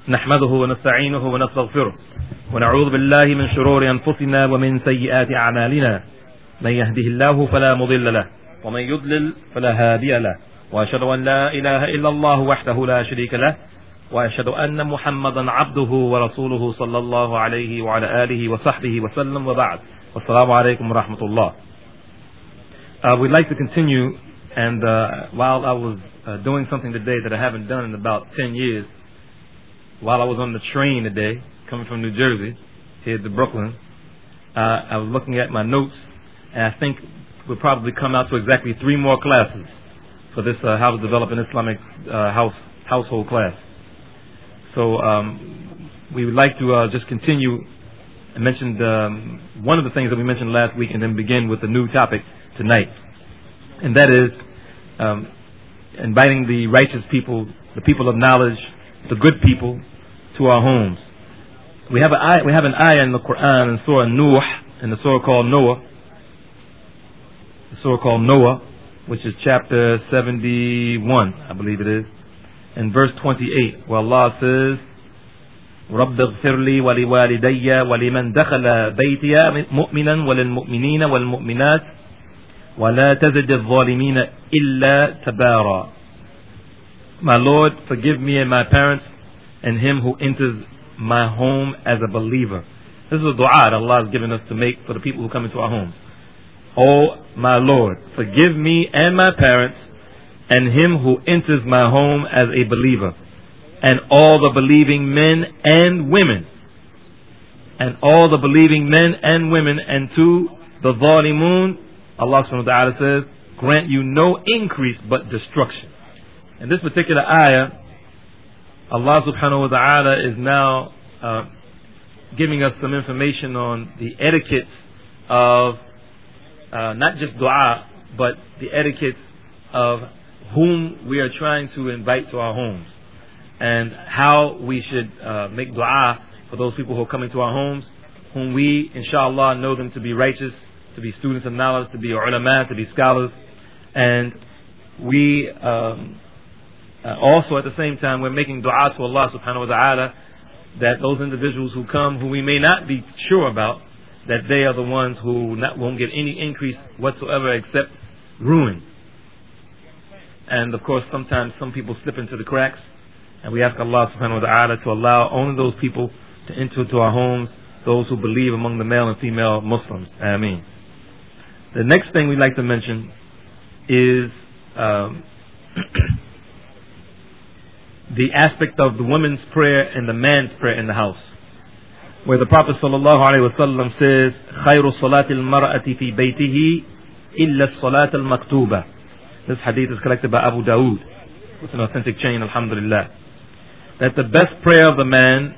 نحمده ونستعينه ونستغفره ونعوذ بالله من شرور أنفسنا ومن سيئات أعمالنا من يهده الله فلا مضل له ومن يضلل فلا هادي له وأشهد أن لا إله إلا الله وحده لا شريك له وأشهد أن محمدا عبده ورسوله صلى الله عليه وعلى آله وصحبه وسلم وبعد والسلام عليكم ورحمة الله. We'd like to continue, and while I was doing something today that I haven't done in about 10 years, while I was on the train today, coming from New Jersey here to Brooklyn, I was looking at my notes, and I think we'll probably come out to exactly 3 more classes for this How to Develop an Islamic Household class. So we would like to just continue. I mentioned one of the things that we mentioned last week, and then begin with a new topic tonight, and that is inviting the righteous people, the people of knowledge, the good people, to our homes. We have an ayah in the Quran in Surah Nuh, in the surah called Noah, which is chapter 71, I believe it is, in verse 28, where Allah says, رب اغفر لي ولوالدي ولمن دخل بيتي مؤمنا وللمؤمنين والمؤمنات ولا تزد الظالمين إلا تبارا. My Lord, forgive me and my parents and him who enters my home as a believer. This is a dua that Allah has given us to make for the people who come into our homes. Oh my Lord, forgive me and my parents and him who enters my home as a believer, and all the believing men and women, and all the believing men and women, and to the zalimun, Allah subhanahu wa ta'ala says, grant you no increase but destruction. In this particular ayah, Allah subhanahu wa ta'ala is now giving us some information on the etiquette of not just dua, but the etiquette of whom we are trying to invite to our homes, and how we should make dua for those people who are coming to our homes, whom we, inshallah, know them to be righteous, to be students of knowledge, to be ulama, to be scholars. And we also at the same time, we're making dua to Allah subhanahu wa ta'ala that those individuals who come, who we may not be sure about, that they are the ones who won't get any increase whatsoever except ruin. And of course, sometimes some people slip into the cracks, and we ask Allah subhanahu wa ta'ala to allow only those people to enter into our homes, those who believe among the male and female Muslims. Ameen. The next thing we'd like to mention is the aspect of the women's prayer and the man's prayer in the house, where the Prophet sallallahu alaihi wasallam says, خير صلاة المرأة في بيته إلا الصلاة المكتوبة. This hadith is collected by Abu Dawood. It's an authentic chain, alhamdulillah. That the best prayer of the man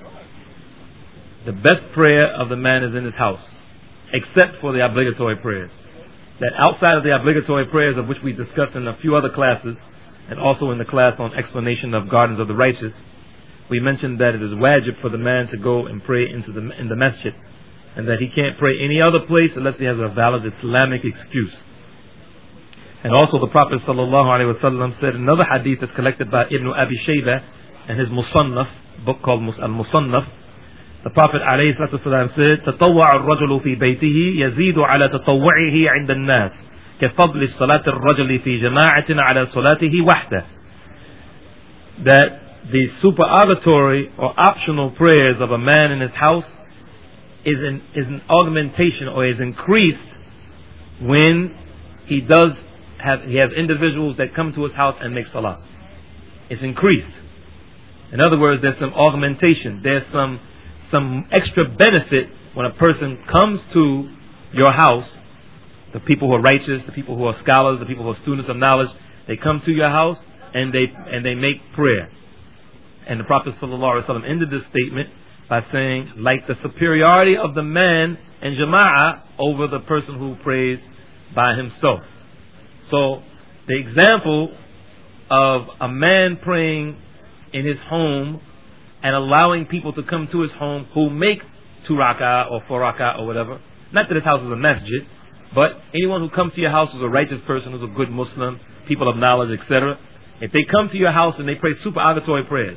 is in his house, except for the obligatory prayers. That outside of the obligatory prayers, of which we discussed in a few other classes, and also in the class on explanation of Gardens of the Righteous, we mentioned that it is wajib for the man to go and pray in the masjid, and that he can't pray any other place unless he has a valid Islamic excuse. And also the Prophet ﷺ said in another hadith that's collected by Ibn Abi Shaybah and his Musannaf, book called Al-Musannaf, the Prophet ﷺ said, تطوع الرجل في بيته يزيد على تطوعه عند الناس كفضل صلاة الرجل في جماعة على صلاته وحده. That the supererogatory or optional prayers of a man in his house is an augmentation, or is increased when he has individuals that come to his house and make salah. It's increased. In other words, there's some augmentation. There's some extra benefit when a person comes to your house. The people who are righteous, the people who are scholars, the people who are students of knowledge, they come to your house and they make prayer. And the Prophet ﷺ ended this statement by saying, like the superiority of the man and jama'ah over the person who prays by himself. So the example of a man praying in his home and allowing people to come to his home who make 2 rak'ah or 4 rak'ah or whatever, not that his house is a masjid, but anyone who comes to your house who's a righteous person, who's a good Muslim, people of knowledge, etc., if they come to your house and they pray supererogatory prayers,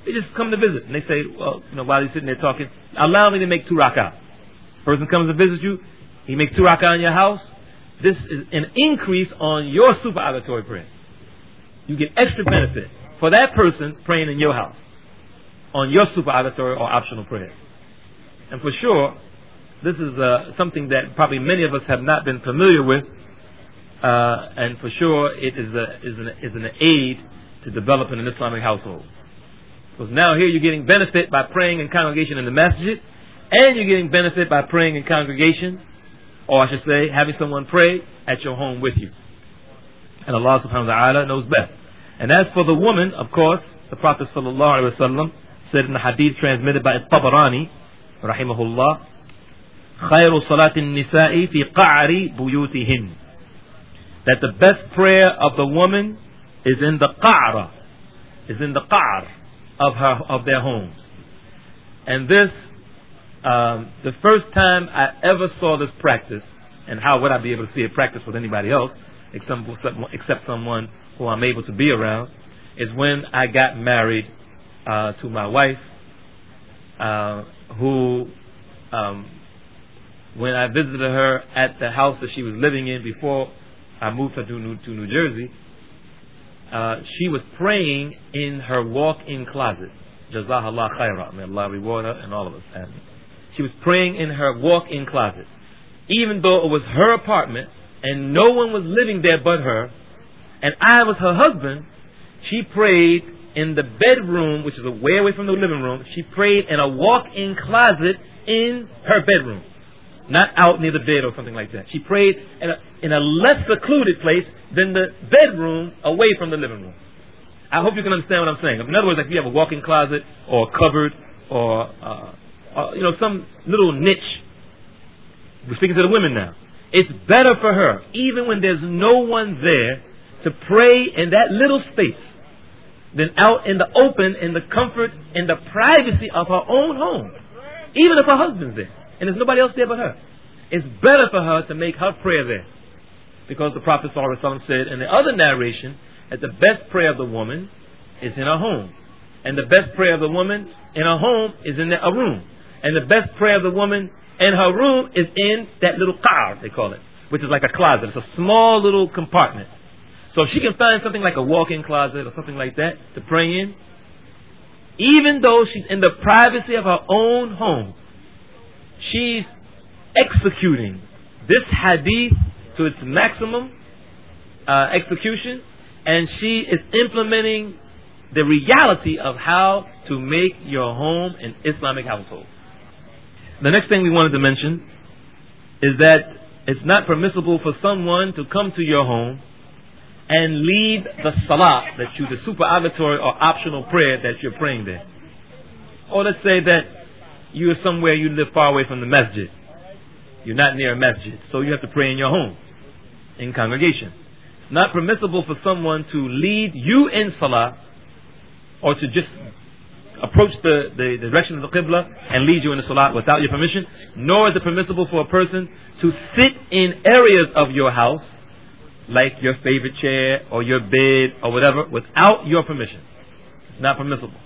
They just come to visit, and they say, well, while he's sitting there talking, allow me to make 2 rak'ah. Person comes to visit you, he makes 2 rak'ah in your house. This is an increase on your supererogatory prayer. You get extra benefit for that person praying in your house on your supererogatory or optional prayers. And for sure, this is something that probably many of us have not been familiar with, and for sure it is an aid to developing an Islamic household. Because now here you're getting benefit by praying in congregation in the masjid, and you're getting benefit by praying in congregation, or I should say, having someone pray at your home with you. And Allah subhanahu wa ta'ala knows best. And as for the woman, of course, the Prophet sallallahu alaihi wasallam said in the hadith transmitted by Tabarani, rahimahullah, خير صلاة النساء في قعر بيوتهن, that the best prayer of the woman is in the qa'ra, of their homes. And this, the first time I ever saw this practice, and how would I be able to see it practiced with anybody else, except someone who I'm able to be around, is when I got married to my wife, who, when I visited her at the house that she was living in before I moved her to New Jersey, she was praying in her walk-in closet. Jazakallah khairah. May Allah reward her and all of us. She was praying in her walk-in closet. Even though it was her apartment and no one was living there but her, and I was her husband, she prayed in the bedroom, which is way away from the living room. She prayed in a walk-in closet in her bedroom, not out near the bed or something like that. She prayed in a less secluded place than the bedroom away from the living room. I hope you can understand what I'm saying. In other words, if you have a walk-in closet or a cupboard or some little niche. We're speaking to the women now. It's better for her, even when there's no one there, to pray in that little space than out in the open, in the comfort, in the privacy of her own home. Even if her husband's there and there's nobody else there but her. It's better for her to make her prayer there. Because the Prophet ﷺ said in the other narration that the best prayer of the woman is in her home. And the best prayer of the woman in her home is in a room. And the best prayer of the woman in her room is in that little car, they call it, which is like a closet. It's a small little compartment. So if she can find something like a walk-in closet or something like that to pray in, even though she's in the privacy of her own home, she's executing this hadith to its maximum execution, and she is implementing the reality of how to make your home an Islamic household. The next thing we wanted to mention is that it's not permissible for someone to come to your home and leave the salah, the supererogatory or optional prayer that you're praying there. Or let's say that you are somewhere, you live far away from the masjid. You're not near a masjid, so you have to pray in your home, in congregation. It's not permissible for someone to lead you in salah or to just approach the direction of the Qibla and lead you in the salah without your permission, nor is it permissible for a person to sit in areas of your house, like your favorite chair or your bed or whatever, without your permission. It's not permissible.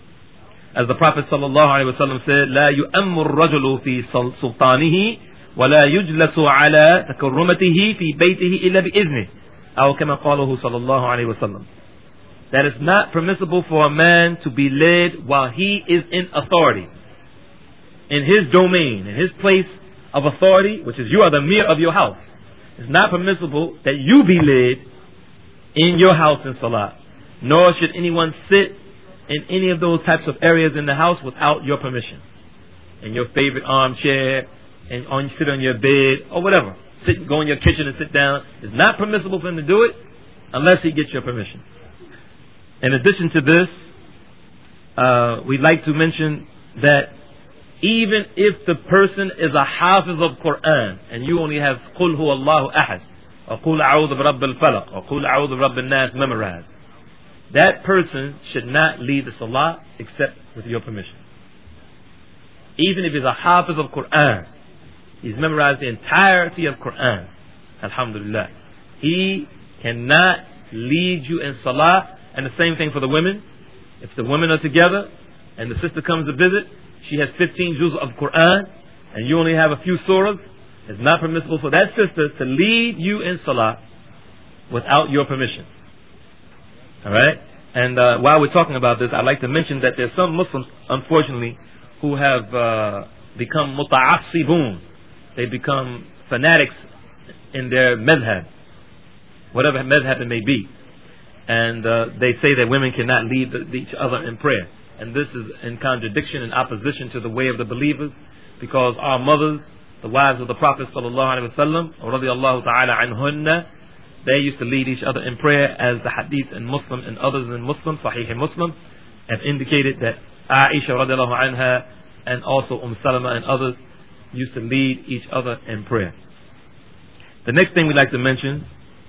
As the Prophet ﷺ said, لا يؤم الرجل في سلطانه ولا يجلس على تكرمته في بيته إلا بإذنه أو كما قاله صلى الله عليه وسلم. That it's not permissible for a man to be led while he is in authority, in his domain, in his place of authority, which is you are the Mir of your house. It's not permissible that you be led in your house in salah, nor should anyone sit in any of those types of areas in the house without your permission. In your favorite armchair, and sit on your bed, or whatever. Go in your kitchen and sit down. It's not permissible for him to do it unless he gets your permission. In addition to this, we'd like to mention that even if the person is a hafiz of Quran and you only have قُلْ هُوَ اللَّهُ أَحَدٌ or قُلْ أَعُوذُ بِرَبِّ الْفَلَقِ or قُلْ أَعُوذُ بِرَبِّ النَّاسِ memorized, that person should not lead the salah except with your permission. Even if he's a hafiz of Quran, he's memorized the entirety of Quran, alhamdulillah, he cannot lead you in salah. And the same thing for the women. If the women are together and the sister comes to visit, she has 15 juz of Quran and you only have a few surahs, it's not permissible for that sister to lead you in salah without your permission. Alright? And while we're talking about this, I'd like to mention that there's some Muslims, unfortunately, who have become muta'assibun. They become fanatics in their madhab, whatever madhab it may be. And they say that women cannot lead each other in prayer. And this is in contradiction and opposition to the way of the believers, because our mothers, the wives of the Prophet sallallahu alaihi wasallam, radiyallahu ta'ala anhunna, they used to lead each other in prayer, as the hadith in Muslim and others in Muslim, Sahih Muslim, have indicated that Aisha radiallahu anha and also Salama and others used to lead each other in prayer. The next thing we'd like to mention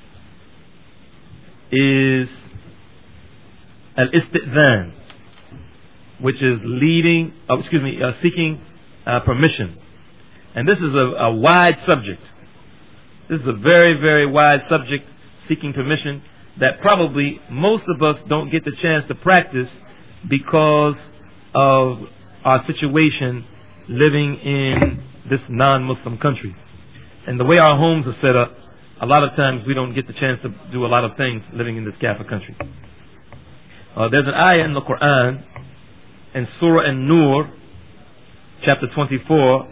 is al-istidhan, which is seeking permission. And this is a wide subject. This is a very, very wide subject, seeking permission, that probably most of us don't get the chance to practice because of our situation living in this non-Muslim country. And the way our homes are set up, a lot of times we don't get the chance to do a lot of things living in this Kafir country. There's an ayah in the Quran, in Surah An-Nur, chapter 24,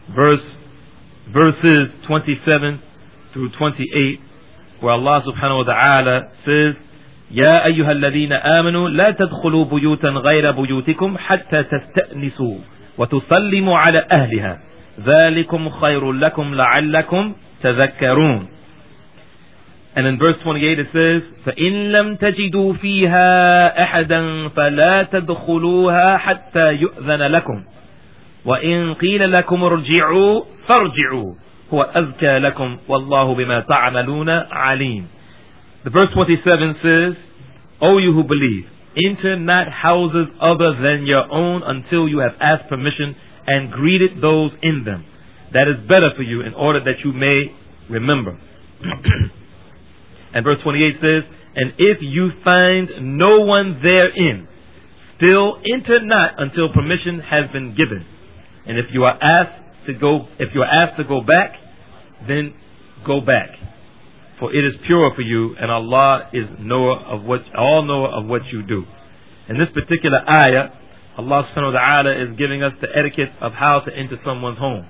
verses 27 through 28, where Allah subhanahu wa ta'ala says, يا أيها الذين آمنوا لا تدخلوا بيوتا غير بيوتكم حتى تستأنسوا وتسلموا على أهلها ذلكم خير لكم لعلكم تذكرون. And in verse 28 it says, فإن لم تجدوا فيها أحدا فلا تدخلوها حتى يؤذن لكم وإن قيل لكم ارجعوا فارجعوا هو أزكى لكم والله بما تعملون عليم. The verse 27 says, O you who believe, enter not houses other than your own until you have asked permission and greeted those in them. That is better for you, in order that you may remember. And verse 28 says, and if you find no one therein, still enter not until permission has been given. And if you are asked to go back, then go back. For it is pure for you, and Allah is all knower of what you do. In this particular ayah, Allah subhanahu wa ta'ala is giving us the etiquette of how to enter someone's home.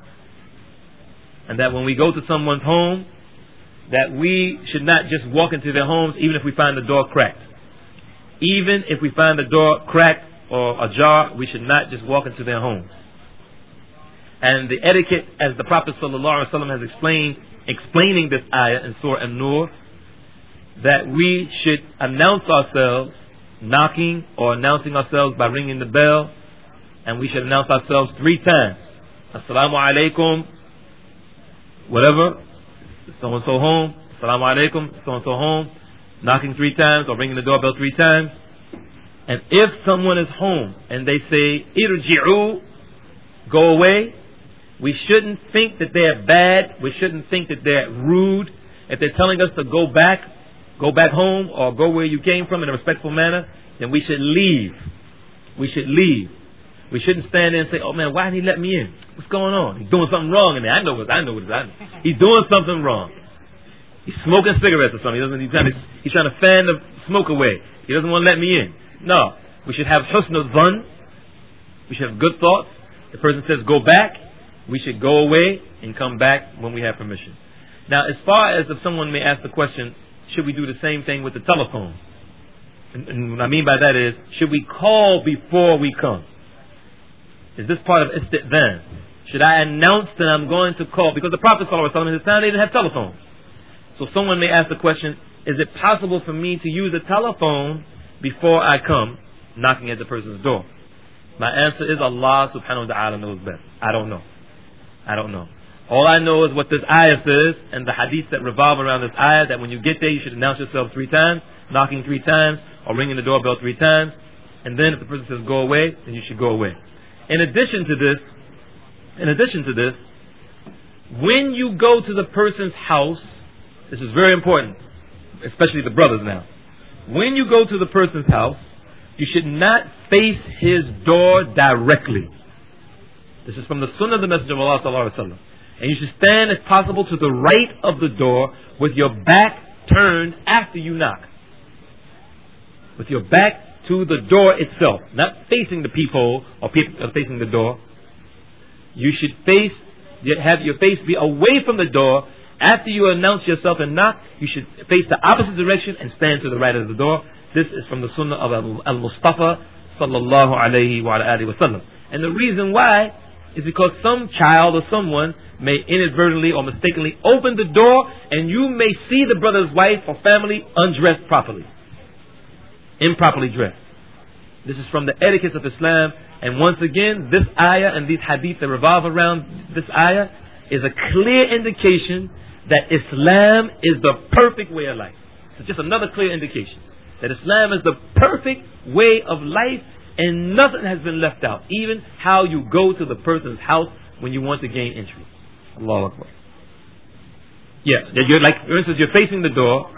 And that when we go to someone's home, that we should not just walk into their homes even if we find the door cracked. Even if we find the door cracked or ajar, we should not just walk into their homes. And the etiquette, as the Prophet sallallahu alaihi wasallam has explaining this ayah in Surah An-Nur, that we should announce ourselves knocking or announcing ourselves by ringing the bell, and we should announce ourselves 3 times. Assalamu alaikum, whatever, so-and-so home, Assalamu alaikum, so-and-so home, knocking 3 times or ringing the doorbell 3 times. And if someone is home and they say, irji'u, go away, we shouldn't think that they're bad. We shouldn't think that they're rude. If they're telling us to go back home or go where you came from in a respectful manner, then we should leave. We should leave. We shouldn't stand there and say, oh man, why didn't he let me in? What's going on? He's doing something wrong in there. I know what he's doing something wrong. He's smoking cigarettes or something. He's trying to fan the smoke away. He doesn't want to let me in. No. We should have husn al-dhan. We should have good thoughts. The person says go back, we should go away and come back when we have permission. Now, as far as if someone may ask the question, should we do the same thing with the telephone? And what I mean by that is, should we call before we come? Is this part of istidhan? Should I announce that I'm going to call? Because the Prophet ﷺ in his time, they didn't have telephones. So someone may ask the question, is it possible for me to use a telephone before I come knocking at the person's door? My answer is Allah subhanahu wa ta'ala knows best. I don't know. All I know is what this ayah says and the hadiths that revolve around this ayah, that when you get there you should announce yourself 3 times, knocking 3 times, or ringing the doorbell 3 times, and then if the person says go away, then you should go away. In addition to this, when you go to the person's house, this is very important, especially the brothers now. When you go to the person's house, you should not face his door directly. This is from the Sunnah of the Messenger of Allah sallallahu alaihi wasallam. And you should stand if possible to the right of the door with your back turned after you knock. With your back to the door itself, not facing the peephole or facing the door. You should have your face be away from the door. After you announce yourself and knock, you should face the opposite direction and stand to the right of the door. This is from the Sunnah of Al-Mustafa sallallahu alayhi wa alihi wa sallam. And the reason why is because some child or someone may inadvertently or mistakenly open the door and you may see the brother's wife or family undressed properly, improperly dressed. This is from the etiquette of Islam. And once again, this ayah and these hadith that revolve around this ayah is a clear indication that Islam is the perfect way of life. It's just another clear indication that Islam is the perfect way of life and nothing has been left out. Even how you go to the person's house when you want to gain entry. Allahu Akbar. Yeah, you're like, for instance, you're facing the door,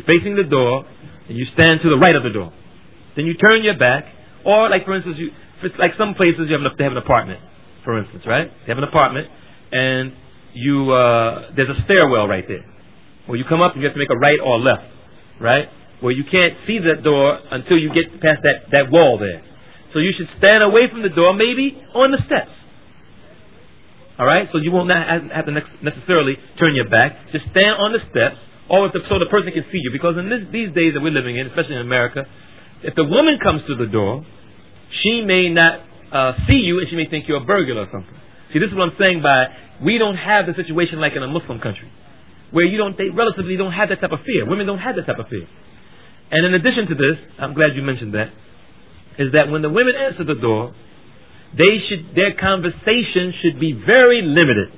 and you stand to the right of the door. Then you turn your back, or like for instance, like some places they have an apartment, for instance, right? They have an apartment, and there's a stairwell right there. Where you come up and you have to make a right or a left, right? Where you can't see that door until you get past that wall there. So you should stand away from the door, maybe on the steps. Alright? So you won't have to necessarily turn your back. Just stand on the steps, so the person can see you. Because in these days that we're living in, especially in America, if the woman comes to the door, she may not see you and she may think you're a burglar or something. See, this is what I'm saying by we don't have the situation like in a Muslim country, where they relatively don't have that type of fear. Women don't have that type of fear. And in addition to this, I'm glad you mentioned that, is that when the women answer the door, their conversation should be very limited.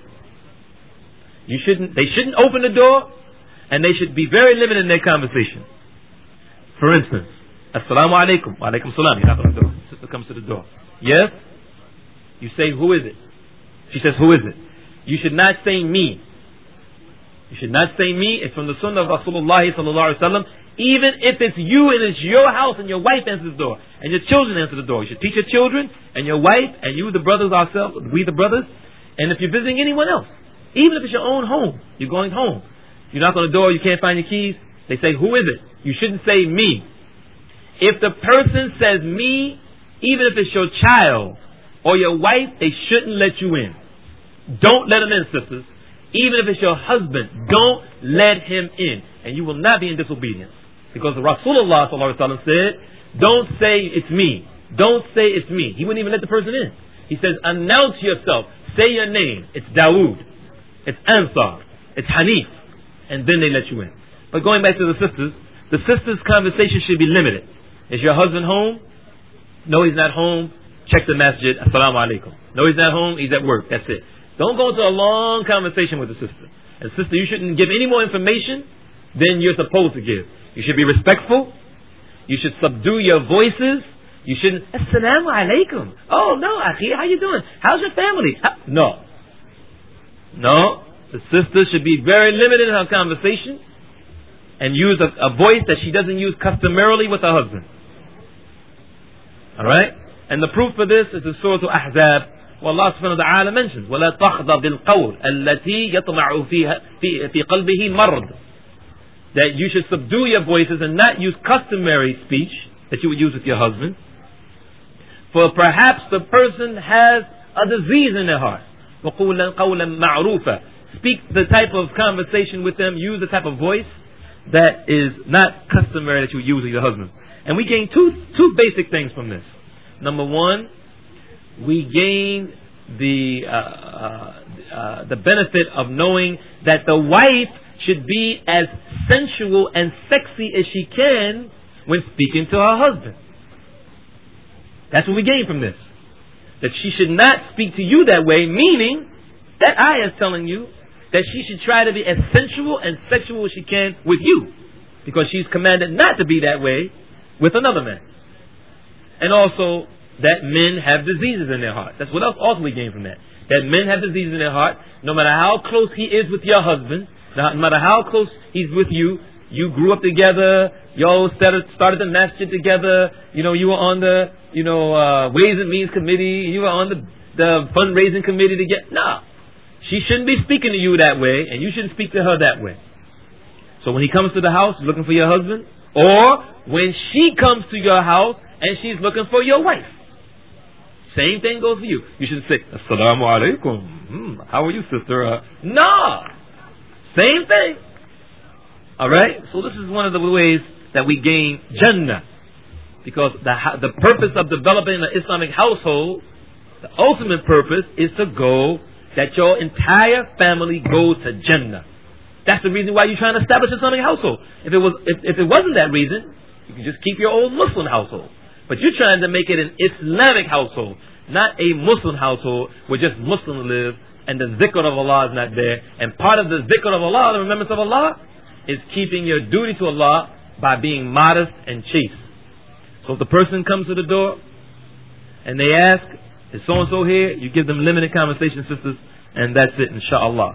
They shouldn't open the door, and they should be very limited in their conversation. For instance, Assalamu alaikum. Wa alaikum salam. You knock on the door. Sister comes to the door. Yes? You say, who is it? She says, who is it? You should not say me. You should not say me. It's from the Sunnah of Rasulullah sallallahu alaihi wasallam. Even if it's you and it's your house and your wife answers the door and your children answer the door, you should teach your children and your wife and you, the brothers ourselves, we the brothers. And if you're visiting anyone else, even if it's your own home, you're going home, you knock on the door, you can't find your keys. They say, who is it? You shouldn't say me. If the person says me, even if it's your child or your wife, they shouldn't let you in. Don't let them in, sisters. Even if it's your husband, don't let him in. And you will not be in disobedience. Because Rasulullah ﷺ said, don't say it's me. Don't say it's me. He wouldn't even let the person in. He says, announce yourself. Say your name. It's Dawood. It's Ansar. It's Hanif. And then they let you in. But going back to the sisters' conversation should be limited. Is your husband home? No, he's not home. Check the masjid. Assalamu alaikum. No, he's not home. He's at work. That's it. Don't go into a long conversation with the sister. And sister, you shouldn't give any more information than you're supposed to give. You should be respectful. You should subdue your voices. You shouldn't, Assalamu alaikum. Oh, no, akhi, how you doing? How's your family? No. The sister should be very limited in her conversation and use a voice that she doesn't use customarily with her husband. Alright? And the proof for this is the Surah Al-Ahzab, where Allah subhanahu wa ta'ala mentions, وَلَا تَخْضَ بِالْقَوْلِ الَّتِي يَطْمَعُ فِي قَلْبِهِ مَرْضٍ. That you should subdue your voices and not use customary speech that you would use with your husband. For perhaps the person has a disease in their heart. وَقُولًا قَوْلًا مَعْرُوفًا. Speak the type of conversation with them, use the type of voice that is not customary that you use with your husband. And we gain two basic things from this. Number one, we gain the benefit of knowing that the wife should be as sensual and sexy as she can when speaking to her husband. That's what we gain from this. That she should not speak to you that way, meaning that ayah is telling you that she should try to be as sensual and sexual as she can with you, because she's commanded not to be that way with another man. And also that men have diseases in their heart. That's what else also we gain from that. That men have diseases in their heart. No matter how close he is with your husband, no matter how close he's with you, You grew up together. Y'all started the masjid together. You were on the, Ways and Means Committee. You were on the fundraising committee together. No. She shouldn't be speaking to you that way, and you shouldn't speak to her that way. So when he comes to the house looking for your husband, or when she comes to your house and she's looking for your wife, same thing goes for you. You should say, Assalamu alaikum. How are you, sister? No. Same thing. Alright? So this is one of the ways that we gain Jannah. Because the purpose of developing an Islamic household, the ultimate purpose is to go, that your entire family goes to Jannah. That's the reason why you're trying to establish an Islamic household. If it wasn't that reason, you could just keep your old Muslim household. But you're trying to make it an Islamic household, not a Muslim household where just Muslims live and the zikr of Allah is not there. And part of the zikr of Allah, the remembrance of Allah, is keeping your duty to Allah by being modest and chaste. So if the person comes to the door and they ask, is so-and-so here? You give them limited conversation, sisters, and that's it, inshaAllah.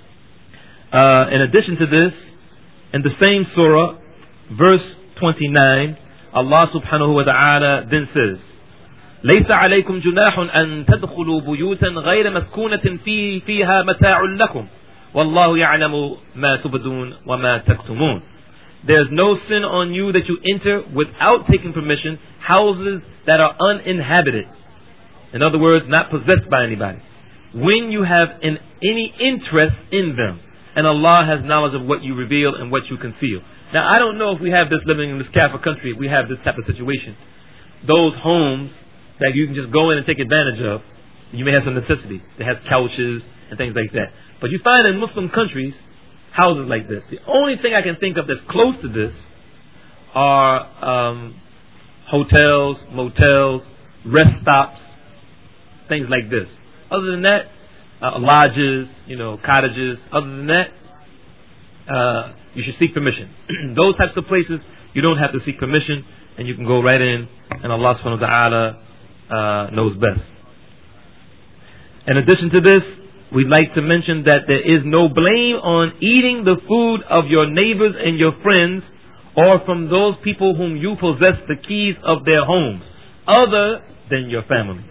In addition to this, in the same surah, verse 29, Allah subhanahu wa ta'ala then says, ليس عليكم جناح أن تدخلوا بيوتا غير مسكونة فيها متاع لكم والله يعلم ما تبدون وما تكتمون. There's no sin on you that you enter without taking permission houses that are uninhabited. In other words, not possessed by anybody. When you have any interest in them, and Allah has knowledge of what you reveal and what you conceal. Now, I don't know if we have this living in this Kafir country, we have this type of situation. Those homes that you can just go in and take advantage of, you may have some necessity. They have couches and things like that. But you find in Muslim countries, houses like this. The only thing I can think of that's close to this are hotels, motels, rest stops, things like this. Other than that, lodges, cottages. Other than that, you should seek permission. Those types of places, you don't have to seek permission, and you can go right in, and Allah subhanahu wa ta'ala knows best. In addition to this, we'd like to mention that there is no blame on eating the food of your neighbors and your friends, or from those people whom you possess the keys of their homes, other than your family,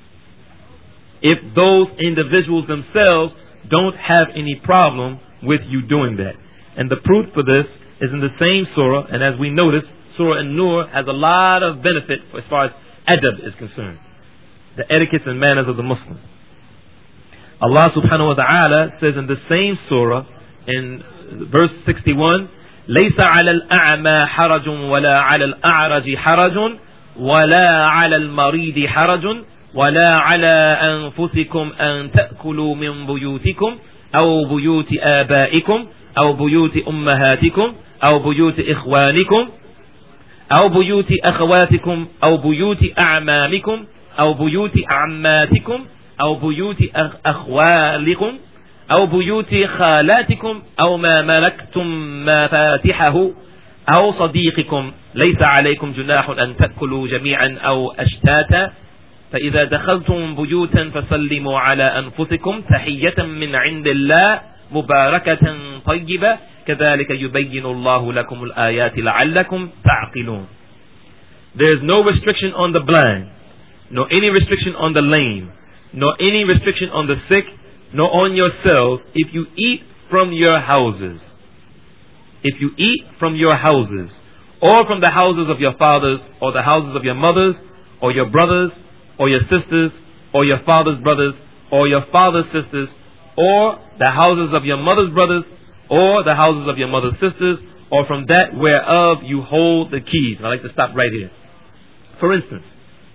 if those individuals themselves don't have any problem with you doing that. And the proof for this is in the same surah, and as we noticed, Surah An-Nur has a lot of benefit as far as adab is concerned, the etiquettes and manners of the Muslim. Allah subhanahu wa ta'ala says in the same surah, in verse 61, لَيْسَ عَلَى الْأَعْمَى حَرَجٌ وَلَا عَلَى الْأَعْرَجِ حَرَجٌ وَلَا عَلَى الْمَرِيضِ حَرَجٌ ولا على أنفسكم أن تأكلوا من بيوتكم أو بيوت آبائكم أو بيوت أمهاتكم أو بيوت إخوانكم أو بيوت أخواتكم أو بيوت أعمامكم أو بيوت عماتكم أو بيوت أخوالكم أو بيوت خالاتكم أو ما ملكتم مفاتحه أو صديقكم ليس عليكم جناح أن تأكلوا جميعا أو أشتاتا فإذا دخلتم بيوتا فسلموا على أنفسكم تحية من عند الله مباركة طيبة كذلك يبين الله لكم الآيات لعلكم تعقلون. There is no restriction on the blind, nor any restriction on the lame, nor any restriction on the sick, nor on yourselves if you eat from your houses. If you eat from your houses, or from the houses of your fathers, or the houses of your mothers, or your brothers, or your sisters, or your father's brothers, or your father's sisters, or the houses of your mother's brothers, or the houses of your mother's sisters, or from that whereof you hold the keys. I'd like to stop right here. For instance,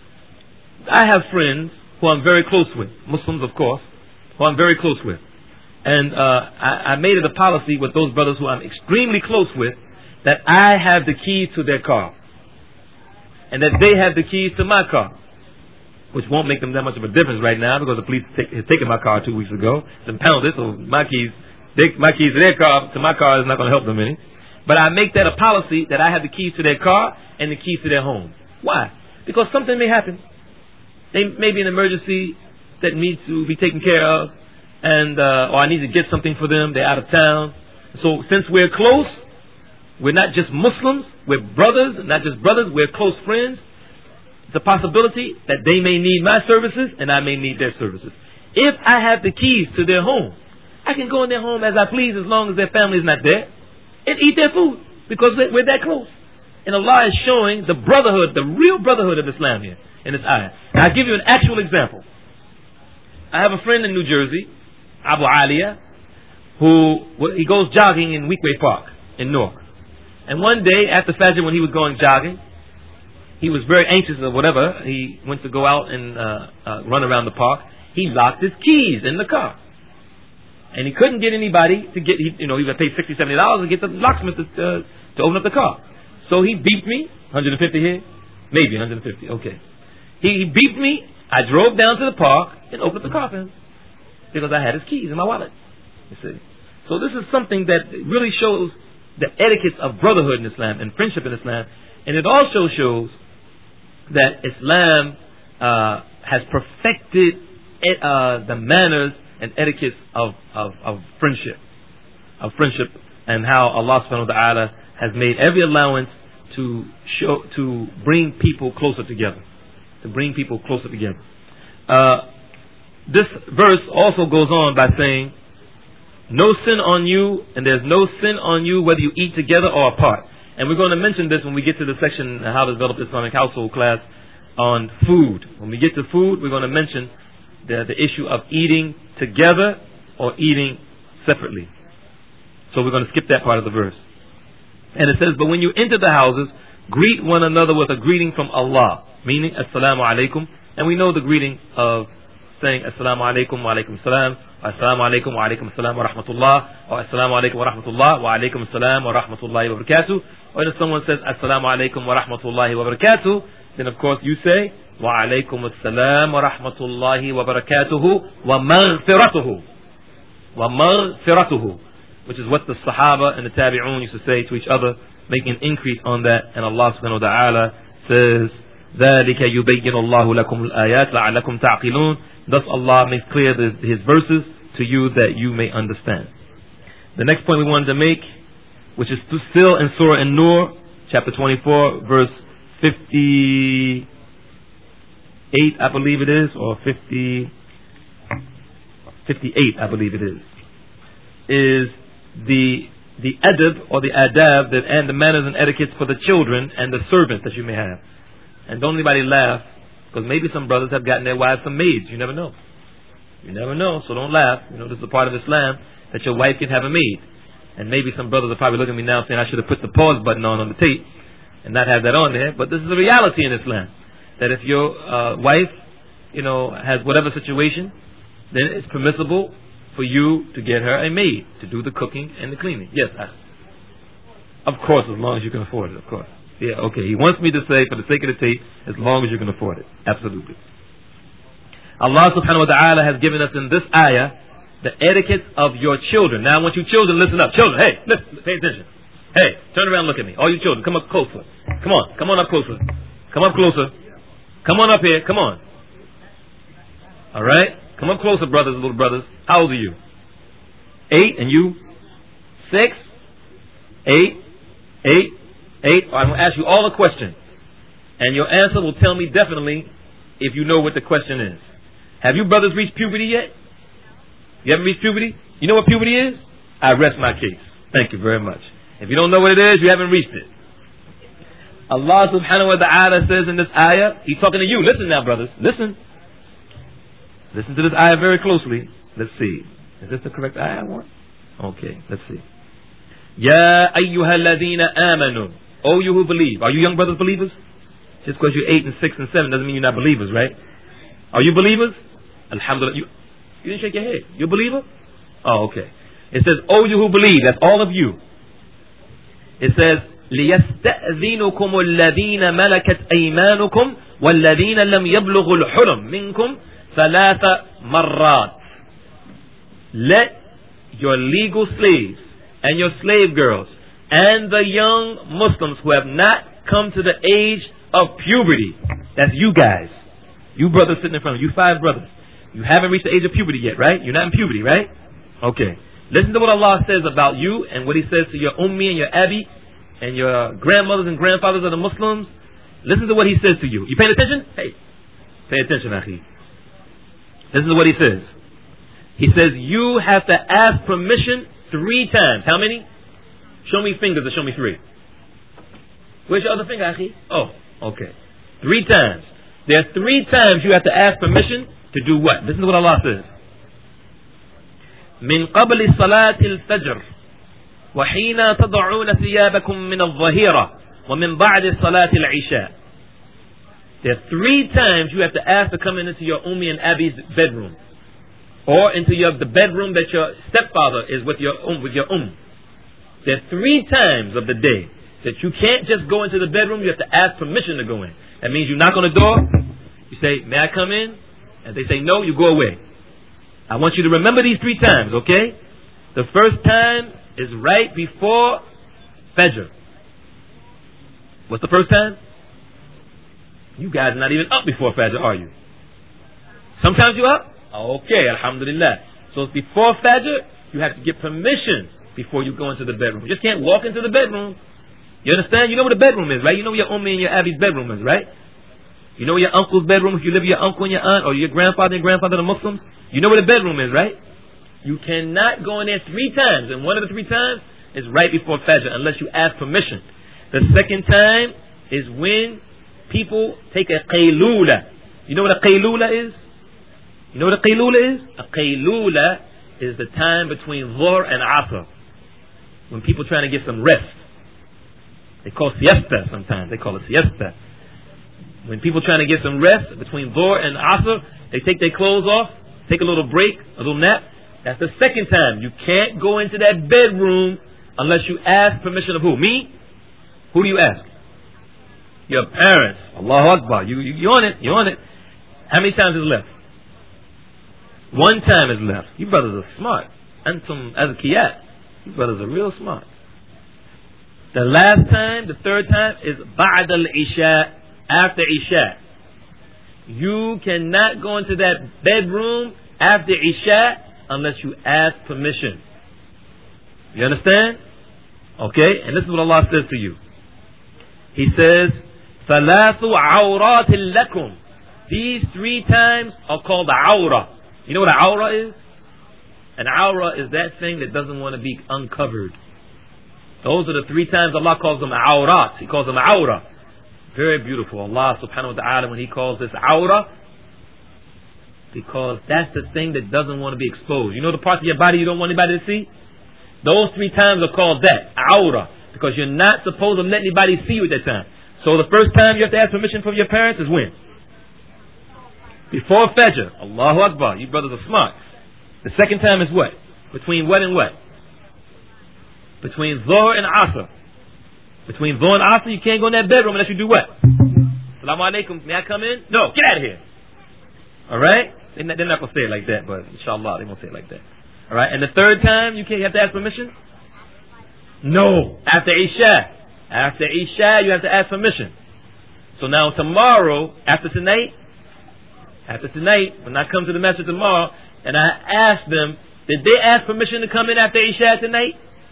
I have friends who I'm very close with, Muslims of course, who I'm very close with. And I made it a policy with those brothers who I'm extremely close with that I have the keys to their car, and that they have the keys to my car, which won't make them that much of a difference right now because the police has taken my car 2 weeks ago, impounded it, so my keys to their car, to my car is not going to help them any. But I make that a policy that I have the keys to their car and the keys to their home. Why? Because something may happen. They may be an emergency that needs to be taken care of, and or I need to get something for them. They're out of town. So since we're close, We're not just Muslims, we're brothers, not just brothers, we're close friends. It's a possibility that they may need my services and I may need their services. If I have the keys to their home, I can go in their home as I please as long as their family is not there and eat their food because we're that close. And Allah is showing the brotherhood, the real brotherhood of Islam here in this ayah. Now, I'll give you an actual example. I have a friend in New Jersey, Abu Aliyah, he goes jogging in Weekway Park in Newark. And one day after Fajr when he was going jogging, he was very anxious or whatever. He went to go out and run around the park. He locked his keys in the car. And he couldn't get anybody to get, he would pay $60, $70 to get the locksmith to open up the car. So he beeped me, 150 here? Maybe 150, okay. He beeped me, I drove down to the park and opened up the car for him. Because I had his keys in my wallet. You see? So this is something that really shows the etiquette of brotherhood in Islam and friendship in Islam. And it also shows that Islam has perfected the manners and etiquette of friendship, and how Allah subhanahu wa ta'ala has made every allowance to bring people closer together. This verse also goes on by saying, no sin on you, and there's no sin on you whether you eat together or apart. And we're going to mention this when we get to the section, how to develop Islamic household class on food. When we get to food, we're going to mention the issue of eating together or eating separately. So we're going to skip that part of the verse. And it says, but when you enter the houses, greet one another with a greeting from Allah, meaning Assalamu alaikum. And we know the greeting of saying Assalamu alaikum wa alaikum salam, Assalamu alaikum wa alaikum salam wa rahmatullah, or Assalamu alaikum wa rahmatullah wa alaikum salam wa rahmatullahi wa barakatuh. Or if someone says Assalamu alaikum wa rahmatullahi wa barakatuh, then of course you say wa alaikum assalam wa rahmatullahi wa barakatuhu wa maghfiratuhu, which is what the Sahaba and the Tabi'un used to say to each other, making an increase on that. And Allah subhanahu wa ta'ala says, ذَلِكَ يُبَيِّنُ اللَّهُ لَكُمُ الْآيَاتِ لَعَلَّكُمْ تَعْقِلُونَ. Thus Allah makes clear His verses to you that you may understand. The next point we wanted to make, which is still in Surah An-Nur, chapter 24, verse 58, I believe it is, or 58, I believe it is the adab or the adab and the manners and etiquettes for the children and the servants that you may have. And don't anybody laugh, because maybe some brothers have gotten their wives some maids. You never know. So don't laugh. This is a part of Islam that your wife can have a maid. And maybe some brothers are probably looking at me now saying I should have put the pause button on the tape and not have that on there. But this is a reality in Islam, that if your wife, has whatever situation, then it's permissible for you to get her a maid to do the cooking and the cleaning. Yes, of course, as long as you can afford it, of course. Yeah, okay. He wants me to say, for the sake of the tape, as long as you can afford it. Absolutely. Allah subhanahu wa ta'ala has given us in this ayah the etiquette of your children. Now I want you children, listen up. Children, hey, listen, pay attention. Hey, turn around and look at me. All you children, come up closer. Come on up closer. Come up closer. Come on up here, come on. Alright? Come up closer, brothers and little brothers. How old are you? 8, and you? 6? 8? 8? I'm going to ask you all a question. And your answer will tell me definitely if you know what the question is. Have you brothers reached puberty yet? You haven't reached puberty? You know what puberty is? I rest my case. Thank you very much. If you don't know what it is, you haven't reached it. Allah subhanahu wa ta'ala says in this ayah, He's talking to you. Listen now, brothers. Listen. Listen to this ayah very closely. Let's see. Is this the correct ayah I want? Okay, let's see. Ya ayyuhal ladhina amanu. Oh, you who believe. Are you young brothers believers? Just because you're 8 and 6 and 7 doesn't mean you're not believers, right? Are you believers? Alhamdulillah. You didn't shake your head. You a believer? Oh, okay. It says, oh, you who believe. That's all of you. It says, لِيَسْتَأْذِنُكُمُ الَّذِينَ مَلَكَتْ أَيْمَانُكُمْ وَالَّذِينَ لَمْ يَبْلُغُوا الْحُلُمْ مِنْكُمْ ثَلَاثَ مَرَّاتٍ. Let your legal slaves and your slave girls and the young Muslims who have not come to the age of puberty, that's you guys, you brothers sitting in front of you, 5 brothers, you haven't reached the age of puberty yet, right? You're not in puberty, right? Okay. Listen to what Allah says about you and what He says to your ummi and your abi and your grandmothers and grandfathers are the Muslims, listen to what he says to you. You paying attention? Hey, pay attention, akhi. Listen to what he says. He says, you have to ask permission 3 times. How many? Show me fingers or show me 3. Where's your other finger, akhi? Oh, okay. 3 times. There are 3 times you have to ask permission to do what? Listen to what Allah says. من قبل صلاة الفجر وحين تضعون ثيابكم من الظهيرة ومن بعد صلاة العشاء. There are 3 times you have to ask to come into your Ummi and Abi's bedroom, or into the bedroom that your stepfather is with your There are 3 times of the day that you can't just go into the bedroom. You have to ask permission to go in. That means you knock on the door, you say, may I come in? And they say no, you go away. I want you to remember these 3 times, okay? The first time is right before Fajr. What's the first time? You guys are not even up before Fajr, are you? Sometimes you're up? Okay, alhamdulillah. So it's before Fajr, you have to get permission before you go into the bedroom. You just can't walk into the bedroom. You understand? You know where the bedroom is, right? You know where your Ummi and your Abi's bedroom is, right? You know where your uncle's bedroom, if you live with your uncle and your aunt, or your grandfather and grandfather are Muslims? You know where the bedroom is, right? You cannot go in there 3 times, and one of the 3 times is right before Fajr, unless you ask permission. The second time is when people take a qaylula. You know what a qaylula is? You know what a qaylula is? A qaylula is the time between Dhuhr and Asr, when people are trying to get some rest. They call siesta sometimes. They call it siesta. When people trying to get some rest between Dhuhr and Asr, they take their clothes off, take a little break, a little nap. That's the second time. You can't go into that bedroom unless you ask permission of who? Me? Who do you ask? Your parents. Allahu Akbar. You on it. You on it. How many times is left? 1 time is left. You brothers are smart. Antum azkiyat. You brothers are real smart. The last time, the 3rd time, is ba'd al-isha, after Isha. You cannot go into that bedroom after Isha unless you ask permission. You understand? Okay? And this is what Allah says to you. He says, ثَلَاثُ عَوْرَاتٍ لَكُمْ. These 3 times are called awra. You know what an awra is? An awra is that thing that doesn't want to be uncovered. Those are the 3 times Allah calls them awrat. He calls them awra. Very beautiful. Allah subhanahu wa ta'ala, when He calls this awra, because that's the thing that doesn't want to be exposed. You know the parts of your body you don't want anybody to see? Those 3 times are called that, awra, because you're not supposed to let anybody see you at that time. So the first time you have to ask permission from your parents is when? Before Fajr. Allahu Akbar. You brothers are smart. The second time is what? Between what and what? Between Dhuhr and Asr. Between Dhuhr and Asr, you can't go in that bedroom unless you do what? Assalamu alaikum. May I come in? No, get out of here. Alright? They're not going to say it like that, but inshallah, they won't say it like that. Alright? And the 3rd time, you have to ask permission? No. After Isha. After Isha, you have to ask permission. So now tomorrow, after tonight, when I come to the masjid tomorrow, and I ask them, did they ask permission to come in after Isha tonight?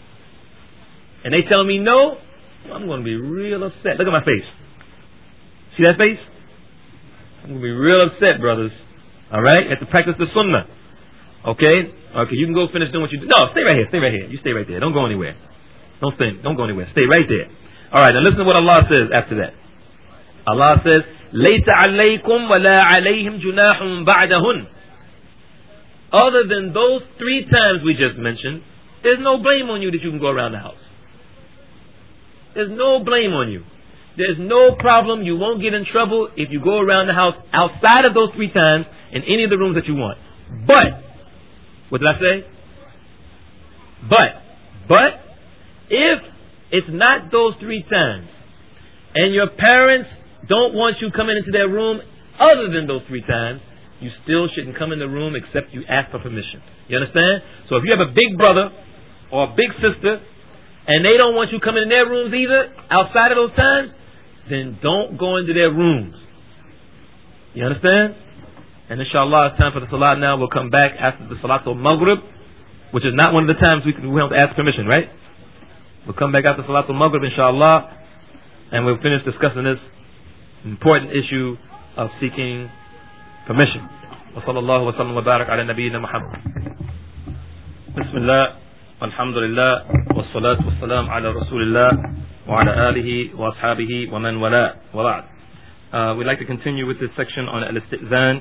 And they tell me no, I'm going to be real upset. Look at my face. See that face? I'm going to be real upset, brothers. Alright? You have to practice the sunnah. Okay? Okay, you can go finish doing what you do. No, stay right here. Stay right here. You stay right there. Don't go anywhere. Don't go anywhere. Stay right there. Alright, now listen to what Allah says after that. Allah says, لَيْسَ عَلَيْكُمْ وَلَا عَلَيْهِمْ جُنَاحٌ بَعْدَهُنْ. Other than those 3 times we just mentioned, there's no blame on you that you can go around the house. There's no blame on you. There's no problem. You won't get in trouble if you go around the house outside of those 3 times in any of the rooms that you want. But, what did I say? But, if it's not those 3 times, and your parents don't want you coming into their room other than those 3 times, you still shouldn't come in the room except you ask for permission. You understand? So if you have a big brother or a big sister, and they don't want you coming in their rooms either, outside of those times, then don't go into their rooms. You understand? And inshallah, it's time for the salah now. We'll come back after the Salatul Maghrib, which is not one of the times we have to ask permission, right? We'll come back after Salatul Maghrib, inshallah, and we'll finish discussing this important issue of seeking permission. وصلى الله وسلم وبارك على نبينا محمد. بسم الله والحمد لله والصلاة والسلام على رسول الله وعلى آله وأصحابه ومن والاه وبعد. We'd like to continue with this section on al-istizan,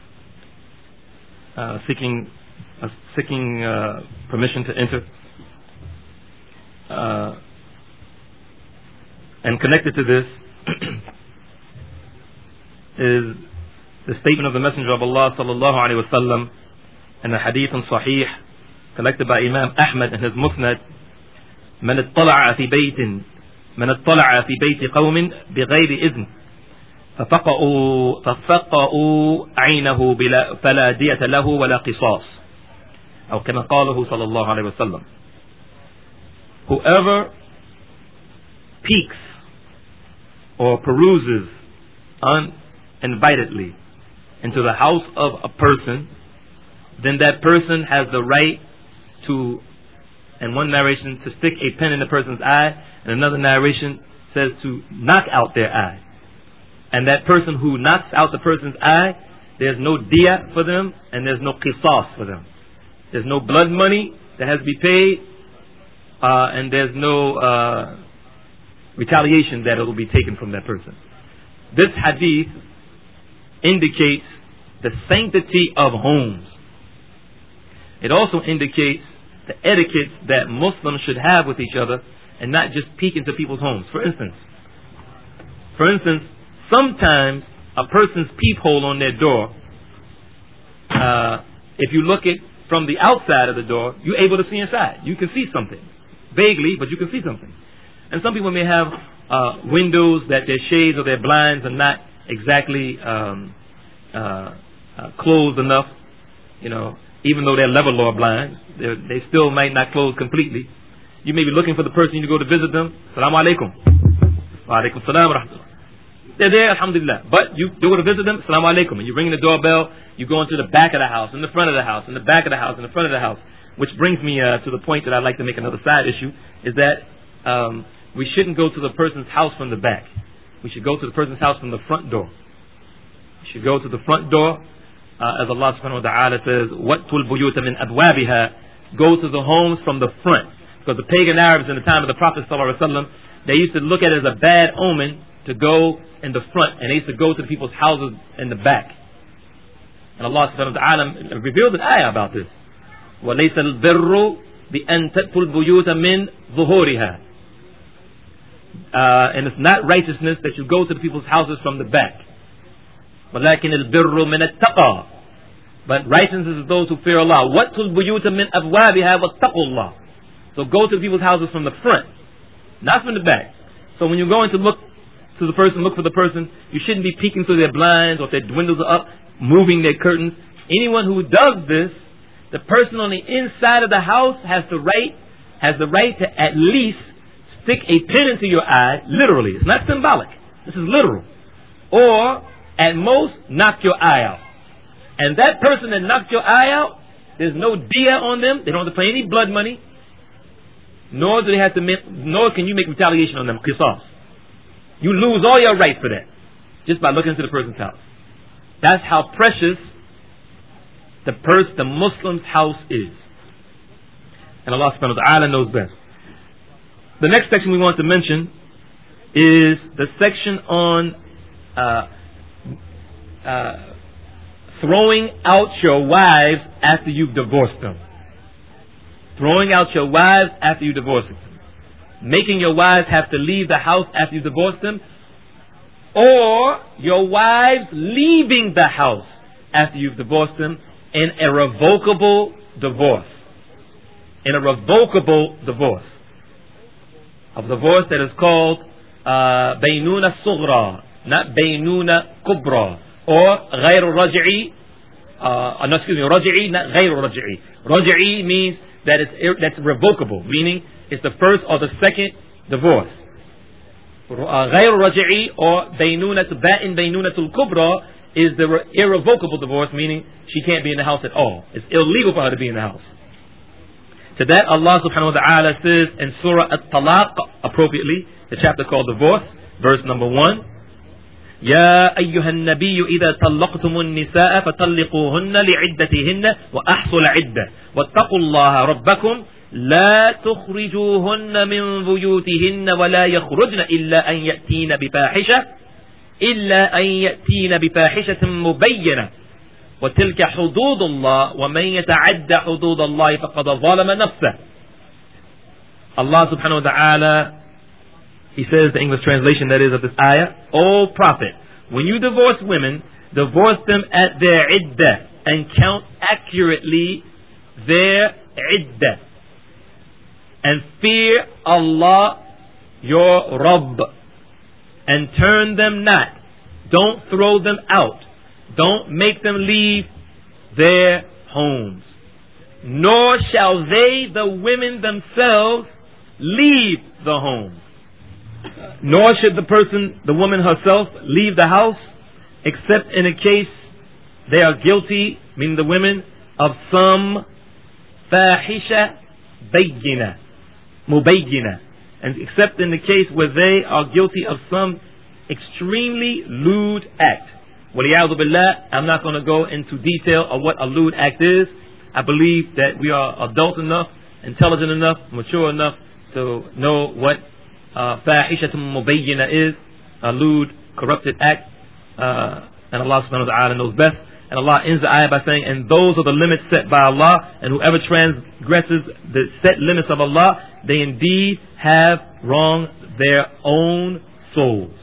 seeking permission to enter. And connected to this is the statement of the Messenger of Allah sallallahu alaihi wasallam in a hadith sahih collected by Imam Ahmad in his Musnad: من اطلع في بيت قوم بغير إذن ففقأوا عينه فلا دية له ولا قصاص أو كما قاله صلى الله عليه وسلم. Whoever peeks or peruses uninvitedly into the house of a person, then that person has the right to, in one narration, to stick a pin in the person's eye, and another narration says to knock out their eye. And that person who knocks out the person's eye, there's no diya for them, and there's no qisas for them. There's no blood money that has to be paid, and there's no retaliation that will be taken from that person. This hadith indicates the sanctity of homes. It also indicates the etiquette that Muslims should have with each other and not just peek into people's homes. For instance, sometimes a person's peephole on their door, if you look at from the outside of the door, you're able to see inside. You can see something. Vaguely, but you can see something. And some people may have windows that their shades or their blinds are not exactly closed enough. Even though they're level law blinds, they still might not close completely. You may be looking for the person you go to visit them. Assalamu alaikum. Wa alaikum salam wa rahmatullah. They're there, alhamdulillah. But you go to visit them, assalamu alaikum. And you ring the doorbell, you go into the back of the house, in the front of the house, in the back of the house, in the front of the house. Which brings me to the point that I'd like to make another side issue, is that we shouldn't go to the person's house from the back. We should go to the person's house from the front door. We should go to the front door, as Allah subhanahu wa ta'ala says, وَأْتُوا الْبُيُوتَ مِنْ أَبْوَابِهَا. Go to the homes from the front. Because the pagan Arabs in the time of the Prophet sallallahu alaihi wasallam, they used to look at it as a bad omen to go in the front, and they used to go to people's houses in the back. And Allah subhanahu wa ta'ala revealed an ayah about this. وَلَيْسَ الْبِرُّ بِأَن تَأْتُوا الْبُيُوتَ مِنْ ظُهُورِهَا. And it's not righteousness that you go to the people's houses from the back. وَلَكِنِ الْبِرُّ مِنَ التَّقَى. But righteousness is those who fear Allah. وَأْتُوا الْبُيُوتَ مِنْ أَبْوَابِهَا وَاتَّقُوا اللَّهِ. So go to the people's houses from the front, not from the back. So when you're going to look for the person, you shouldn't be peeking through their blinds or if their windows are up, moving their curtains. Anyone who does this, the person on the inside of the house has the right to at least stick a pin into your eye, literally. It's not symbolic. This is literal. Or, at most, knock your eye out. And that person that knocked your eye out, there's no diya on them. They don't have to pay any blood money. Nor can you make retaliation on them, qisas. You lose all your rights for that, just by looking into the person's house. That's how precious the Muslim's house is. And Allah subhanahu wa ta'ala knows best. The next section we want to mention is the section on throwing out your wives after you've divorced them. Throwing out your wives after you divorce them. Making your wives have to leave the house after you divorce them. Or your wives leaving the house after you've divorced them in a revocable divorce. In a revocable divorce. A divorce that is called Baynuna Sughra, not Baynuna Kubra. Or Ghayr Raj'i, Raj'i, not Ghayr Raj'i. Raj'i means that's revocable, meaning it's the first or the second divorce. Ghayr Raj'i or Baynunatul Kubra is the irrevocable divorce, meaning she can't be in the house at all. It's illegal for her to be in the house. To that, Allah subhanahu wa ta'ala says in Surah At-Talaq, appropriately, the chapter called Divorce, verse number 1, يا أيها النبي إذا طلقتم النساء فطلقوهن لعدتهن وأحصوا العدة واتقوا الله ربكم لا تخرجوهن من بيوتهن ولا يخرجن إلا أن يأتين بفاحشة مبينة وتلك حدود الله ومن يتعد حدود الله فقد ظلم نفسه. Allah subhanahu wa ta'ala, He says, the English translation that is of this ayah, O Prophet, when you divorce women, divorce them at their iddah and count accurately their iddah. And fear Allah, your Rabb, and turn them not. Don't throw them out. Don't make them leave their homes. Nor shall they, the women themselves, leave the home. Nor should the woman herself, leave the house, except in a case they are guilty, meaning the women, of some fahisha bayyina, mubayyina, and except in the case where they are guilty of some extremely lewd act. Waliyadu billah, I'm not going to go into detail of what a lewd act is. I believe that we are adult enough, intelligent enough, mature enough to know what fahishatun mubayyina is, a lewd, corrupted act, and Allah subhanahu wa ta'ala knows best. And Allah ends the ayah by saying, and those are the limits set by Allah, and whoever transgresses the set limits of Allah, they indeed have wronged their own souls.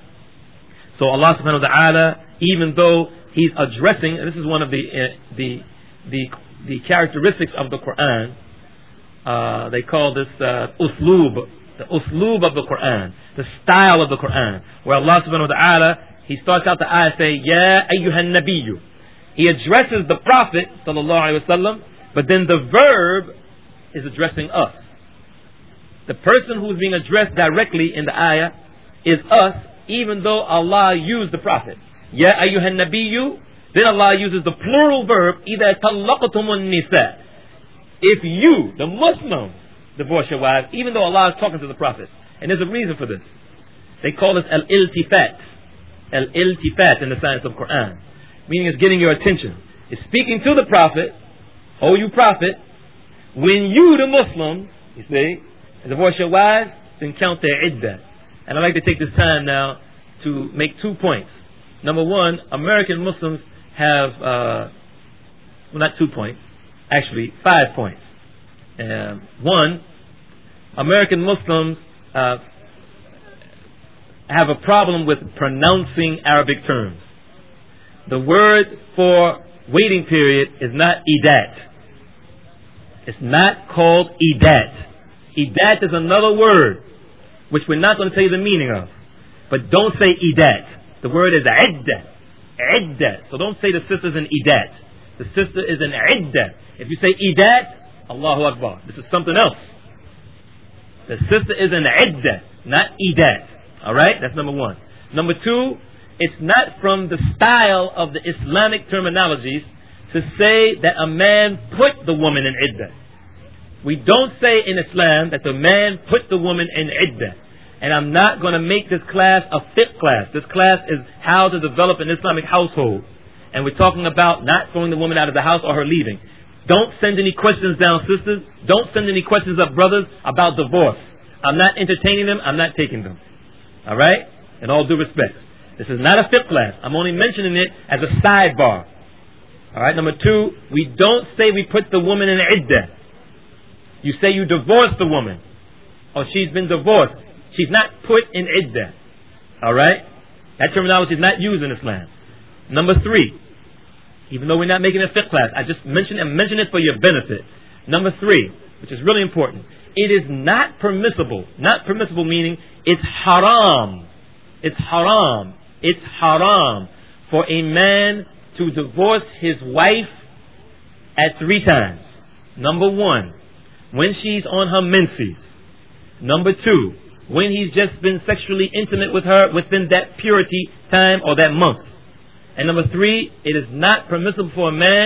So Allah subhanahu wa ta'ala, even though He's addressing, and this is one of the characteristics of the Quran, they call this usloob, the usloob of the Quran, the style of the Quran, where Allah subhanahu wa ta'ala, He starts out the ayah saying, Ya ayyuhan nabiyyu. He addresses the Prophet sallallahu alaihi wasallam, but then the verb is addressing us. The person who's being addressed directly in the ayah is us, even though Allah used the Prophet. Ya ayyuhan nabiyyu. Then Allah uses the plural verb, إِذَا طَلَّقْتُمُ النِّسَاءِ. If you, the Muslim, divorce your wives, even though Allah is talking to the Prophet. And there's a reason for this. They call this al-iltifat. Al-iltifat in the science of Quran. Meaning it's getting your attention. It's speaking to the Prophet, oh you Prophet, when you, the Muslim, you see, divorce your wives, then count their iddah. And I'd like to take this time now to make 2 points. Number one, American Muslims have, well, not 2 points, actually 5 points. One, American Muslims have a problem with pronouncing Arabic terms. The word for waiting period is not idat. It's not called idat. Idat is another word, which we're not going to tell you the meaning of. But don't say idat. The word is iddah. Iddah. So don't say the sister's an idat. The sister is an iddah. If you say idat, Allahu Akbar. This is something else. The sister is an iddah, not idat. Alright? That's number one. Number two, it's not from the style of the Islamic terminologies to say that a man put the woman in iddah. We don't say in Islam that the man put the woman in iddah. And I'm not going to make this class a fiqh class. This class is how to develop an Islamic household. And we're talking about not throwing the woman out of the house or her leaving. Don't send any questions down, sisters. Don't send any questions up, brothers, about divorce. I'm not entertaining them. I'm not taking them. All right? In all due respect. This is not a fiqh class. I'm only mentioning it as a sidebar. All right? Number two, we don't say we put the woman in iddah. You say you divorced the woman. Or she's been divorced. She's not put in iddah. Alright? That terminology is not used in Islam. Number three, even though we're not making a fiqh class, I just mention it for your benefit. Number three, which is really important, it is not permissible. Not permissible meaning it's haram. It's haram. It's haram for a man to divorce his wife at 3 times. Number one, when she's on her menses. Number two, when he's just been sexually intimate with her within that purity time or that month. And number three, it is not permissible for a man to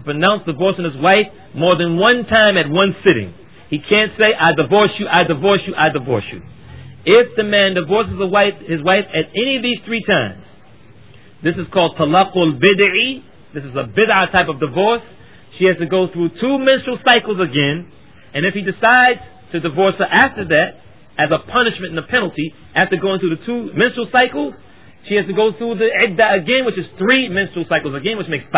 to pronounce divorcing his wife more than one time at one sitting. He can't say, I divorce you, I divorce you, I divorce you. If the man divorces his wife at any of these three times, this is called talaqul bid'i. This is a bid'ah type of divorce. She has to go through 2 menstrual cycles again, and if he decides to divorce her after that, as a punishment and a penalty, after going through the 2 menstrual cycles, she has to go through the iddah again, which is 3 menstrual cycles again, which makes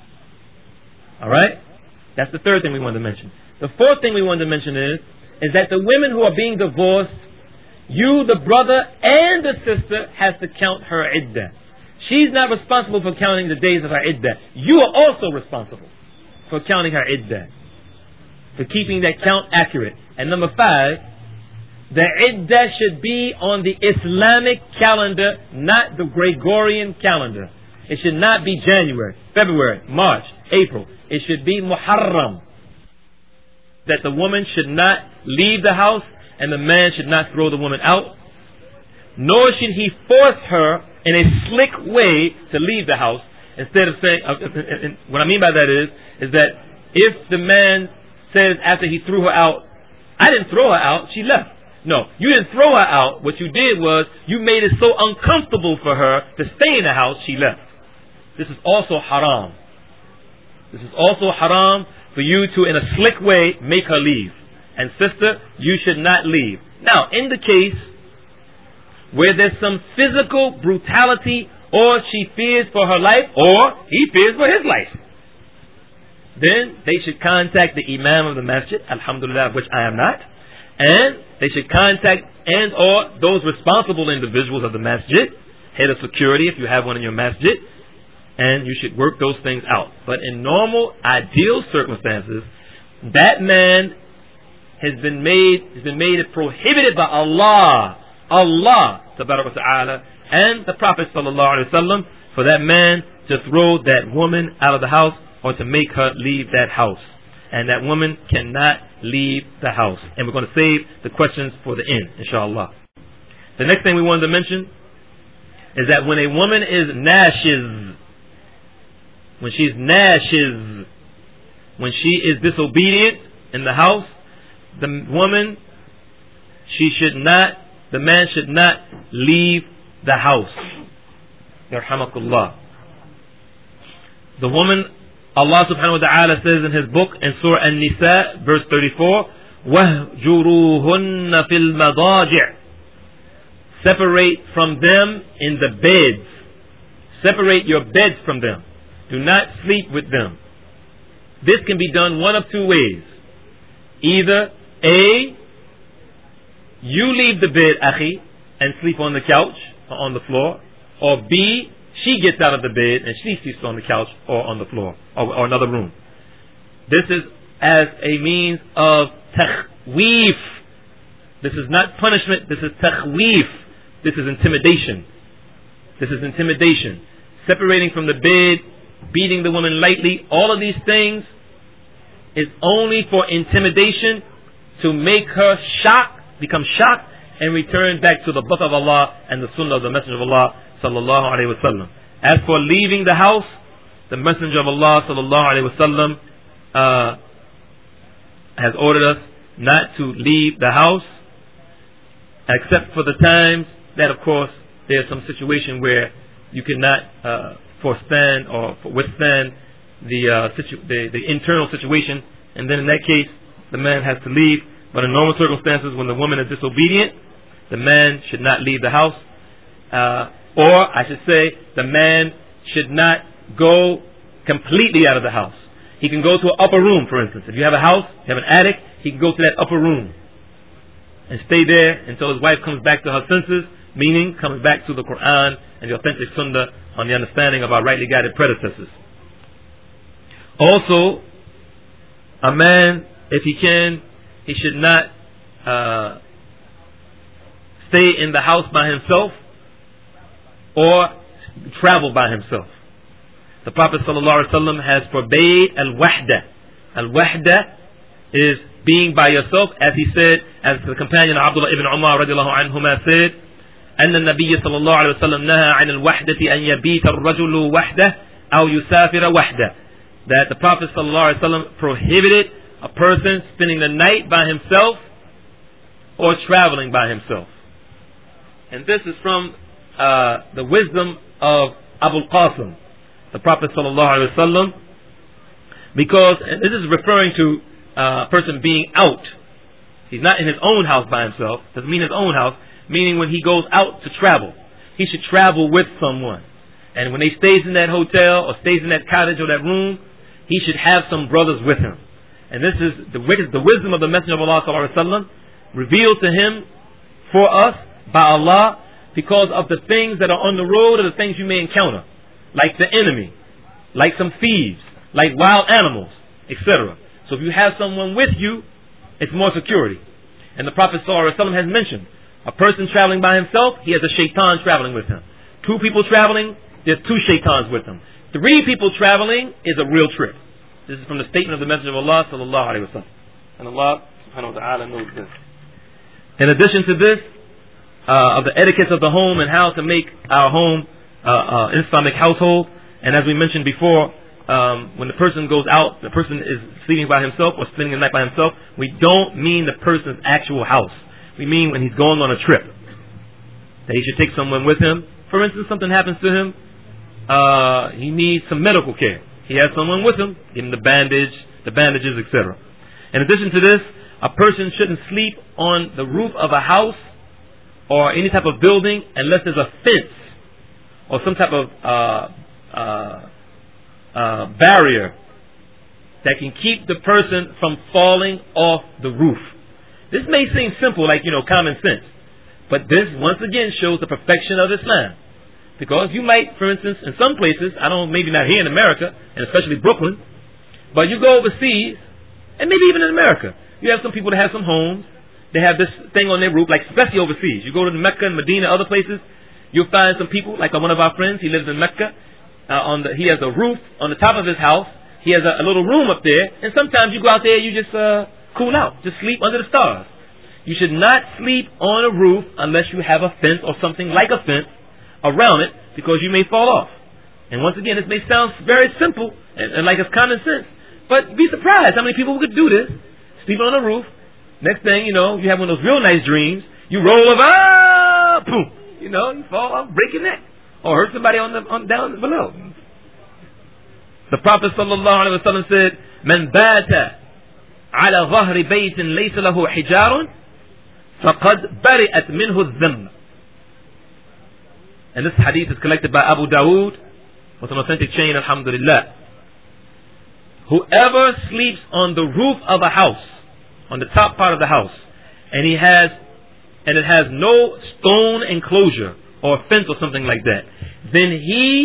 5. Alright? That's the third thing we wanted to mention. The fourth thing we wanted to mention is that the women who are being divorced, you, the brother, and the sister, has to count her iddah. She's not responsible for counting the days of her iddah. You are also responsible for counting her iddah, for keeping that count accurate. And number 5, the iddah should be on the Islamic calendar, not the Gregorian calendar. It should not be January, February, March, April. It should be Muharram. That the woman should not leave the house and the man should not throw the woman out. Nor should he force her in a slick way to leave the house. Instead of saying, what I mean by that is that if the man says after he threw her out, I didn't throw her out, she left. No, you didn't throw her out. What you did was you made it so uncomfortable for her to stay in the house, she left. This is also haram. This is also haram for you to, in a slick way, make her leave. And sister, you should not leave. Now, in the case where there's some physical brutality, or she fears for her life, or he fears for his life, then they should contact the imam of the masjid, alhamdulillah, of which I am not, and they should contact and or those responsible individuals of the masjid, head of security if you have one in your masjid, and you should work those things out. But in normal, ideal circumstances, that man has been made it prohibited by Allah tabaraka wa ta'ala, and the Prophet sallallahu alaihi wasallam, for that man to throw that woman out of the house or to make her leave that house. And that woman cannot leave the house. And we're going to save the questions for the end, inshallah. The next thing we wanted to mention is that when a woman is nashiz, when she is disobedient in the house, the man should not leave the house. Yarhamakullah. The woman, Allah subhanahu wa ta'ala says in his book in Surah An-Nisa, verse 34, وَهْجُرُوهُنَّ فِي الْمَضَاجِعِ. Separate from them in the beds. Separate your beds from them. Do not sleep with them. This can be done one of 2 ways. Either A, you leave the bed, akhi, and sleep on the couch or on the floor, or B, she gets out of the bed and she sleeps on the couch or on the floor or another room. This is as a means of takhweef. This is not punishment, this is takhweef. This is intimidation. This is intimidation. Separating from the bed, beating the woman lightly, all of these things is only for intimidation, to make her become shocked, and return back to the book of Allah and the sunnah of the Messenger of Allah sallallahu alaihi wasallam. As for leaving the house, the Messenger of Allah sallallahu alaihi wasallam has ordered us not to leave the house, except for the times that, of course, there's some situation where you cannot forstand or withstand the internal situation, and then in that case the man has to leave. But in normal circumstances, when the woman is disobedient, the man should not leave the house, or I should say, the man should not go completely out of the house. He can go to an upper room, for instance. If you have a house, you have an attic, he can go to that upper room and stay there until his wife comes back to her senses, meaning comes back to the Quran and the authentic Sunnah on the understanding of our rightly guided predecessors. Also, a man, if he can, he should not stay in the house by himself or travel by himself. The Prophet ﷺ has forbade al-wahda. Al-wahda is being by yourself, as he said, as the companion Abdullah ibn Umar radiallahu anhuma said, أن النبي صلى الله عليه وسلم نهى عن الوحدة أن يبيت الرجل وحده أو يسافر وحده. that the Prophet ﷺ prohibited a person spending the night by himself or traveling by himself. And this is from the wisdom of Abu Qasim, the Prophet ﷺ, because and this is referring to a person being out. He's not in his own house by himself. Doesn't mean his own house, meaning when he goes out to travel, he should travel with someone. And when he stays in that hotel or stays in that cottage or that room, he should have some brothers with him. And this is the wisdom of the Messenger of Allah ﷺ revealed to him for us by Allah, because of the things that are on the road or the things you may encounter, like the enemy, like some thieves, like wild animals, etc. So if you have someone with you, it's more security. And the Prophet ﷺ has mentioned, a person traveling by himself, he has a shaitan traveling with him. 2 people traveling, there's 2 shaitans with them. 3 people traveling is a real trip. This is from the statement of the Messenger of Allah sallallahu alaihi wasallam. And Allah subhanahu wa ta'ala knows this. In addition to this, of the etiquettes of the home and how to make our home an Islamic household, and as we mentioned before, when the person goes out, the person is sleeping by himself or spending the night by himself, we don't mean the person's actual house. We mean when he's going on a trip, that he should take someone with him. For instance, something happens to him, he needs some medical care. He has someone with him, give him the bandages, etc. In addition to this, a person shouldn't sleep on the roof of a house or any type of building unless there's a fence or some type of barrier that can keep the person from falling off the roof. This may seem simple, like, common sense. But this, once again, shows the perfection of Islam. Because you might, for instance, in some places, maybe not here in America, and especially Brooklyn, but you go overseas, and maybe even in America, you have some people that have some homes, they have this thing on their roof, like especially overseas. You go to Mecca and Medina, other places, you'll find some people, like one of our friends, he lives in Mecca, he has a roof on the top of his house, he has a little room up there, and sometimes you go out there, you just cool out, just sleep under the stars. You should not sleep on a roof unless you have a fence or something like a fence around it, because you may fall off. And once again, this may sound very simple and like it's common sense, but be surprised how many people could do this. Sleep on a roof. Next thing you know, you have one of those real nice dreams. You roll over, boom. You fall off, break your neck, or hurt somebody down below. The Prophet sallallahu alaihi wasallam said, "Man bata ala dhahri baytin laysa lahu hijarun, faqad bari'at minhu adh-dhamm." And this hadith is collected by Abu Dawood with an authentic chain, alhamdulillah. Whoever sleeps on the roof of a house, on the top part of the house, and it has no stone enclosure or fence or something like that, then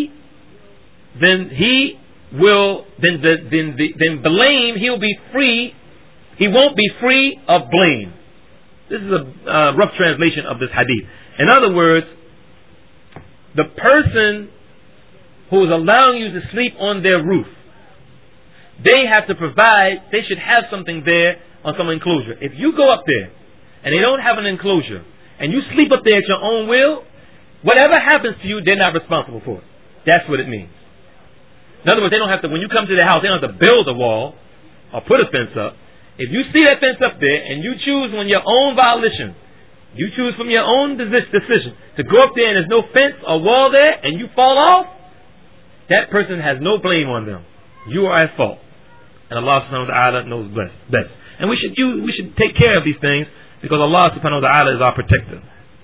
blame, he'll be free. He won't be free of blame. This is a rough translation of this hadith. In other words, the person who is allowing you to sleep on their roof, they should have something there on some enclosure. If you go up there and they don't have an enclosure and you sleep up there at your own will, whatever happens to you, they're not responsible for it. That's what it means. In other words, when you come to their house, they don't have to build a wall or put a fence up. If you see that fence up there and you choose on your own volition, you choose from your own decision to go up there and there's no fence or wall there and you fall off, that person has no blame on them. You are at fault. And Allah subhanahu wa ta'ala knows best. And we should take care of these things because Allah subhanahu wa ta'ala is our protector.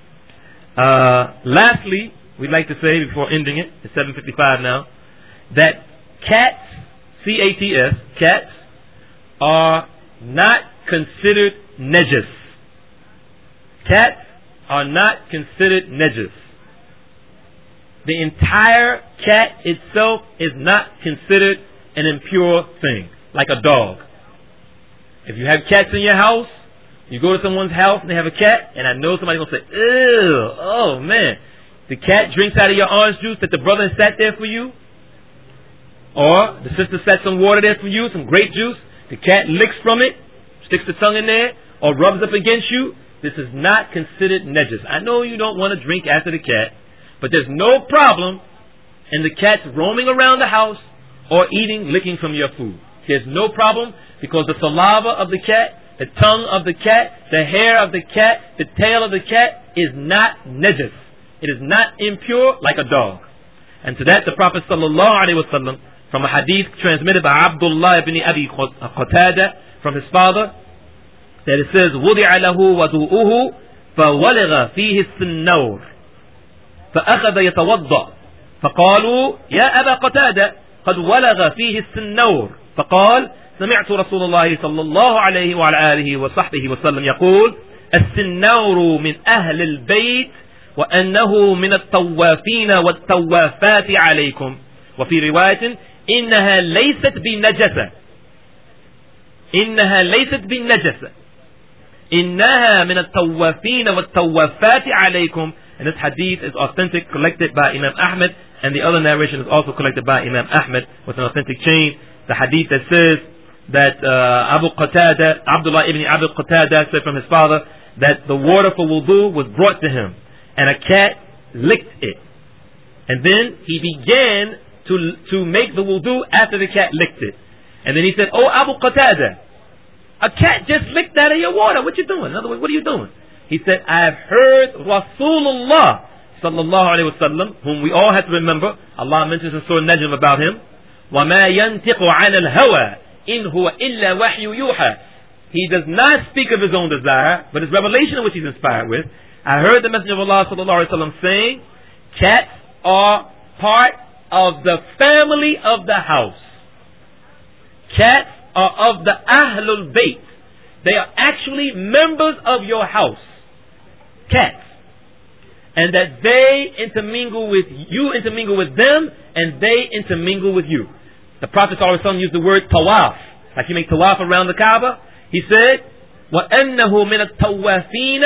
Lastly, we'd like to say before ending it, it's 7:55 now, that cats, C-A-T-S, cats are not considered najis. Cats are not considered najis. The entire cat itself is not considered an impure thing, like a dog. If you have cats in your house, you go to someone's house and they have a cat, and I know somebody's going to say, ew, oh man, the cat drinks out of your orange juice that the brother has sat there for you, or the sister set some water there for you, some grape juice, the cat licks from it, sticks the tongue in there, or rubs up against you. This is not considered najis. I know you don't want to drink after the cat, but there's no problem in the cats roaming around the house or eating, licking from your food. There's no problem because the saliva of the cat, the tongue of the cat, the hair of the cat, the tail of the cat is not najis. It is not impure like a dog. And to that the Prophet ﷺ, from a hadith transmitted by Abdullah ibn Abi Qatada from his father, that it says, وُضِعَ لَهُ وَضُوءُهُ فَوَلِغَ فِيهِ السِّنَّوْرِ فأخذ يتوضأ فقالوا يا أبا قتادة قد ولغ فيه السنور فقال سمعت رسول الله صلى الله عليه وعلى آله وصحبه وسلم يقول السنور من أهل البيت وأنه من الطوافين والطوافات عليكم وفي رواية إنها ليست بالنجسة إنها من الطوافين والطوافات عليكم. And this hadith is authentic, collected by Imam Ahmad, and the other narration is also collected by Imam Ahmad with an authentic chain. The hadith that says that Abdullah ibn Abi Qatada said from his father that the water for wudu was brought to him and a cat licked it. And then he began to make the wudu after the cat licked it. And then he said, "Oh Abu Qatada, a cat just licked out of your water. What you doing? In other words, what are you doing?" He said, "I have heard Rasulullah sallallahu alaihi wasallam, whom we all have to remember. Allah mentions in Surah Najm about him. وَمَا يَنْتِقُ عَنَ الْهَوَىٰ إِنْ هُوَ إِلَّا وَحْيُ يُوحَىٰ." He does not speak of his own desire, but his revelation which he's inspired with. I heard the Messenger of Allah sallallahu alaihi wasallam saying, cats are part of the family of the house. Cats are of the Ahlul Bayt. They are actually members of your house. Cats. And that they intermingle with you, intermingle with them, and they intermingle with you. The Prophet ﷺ used the word tawaf, like you make tawaf around the Kaaba. He said, وَأَنَّهُ مِنَ التَّوَّافِينَ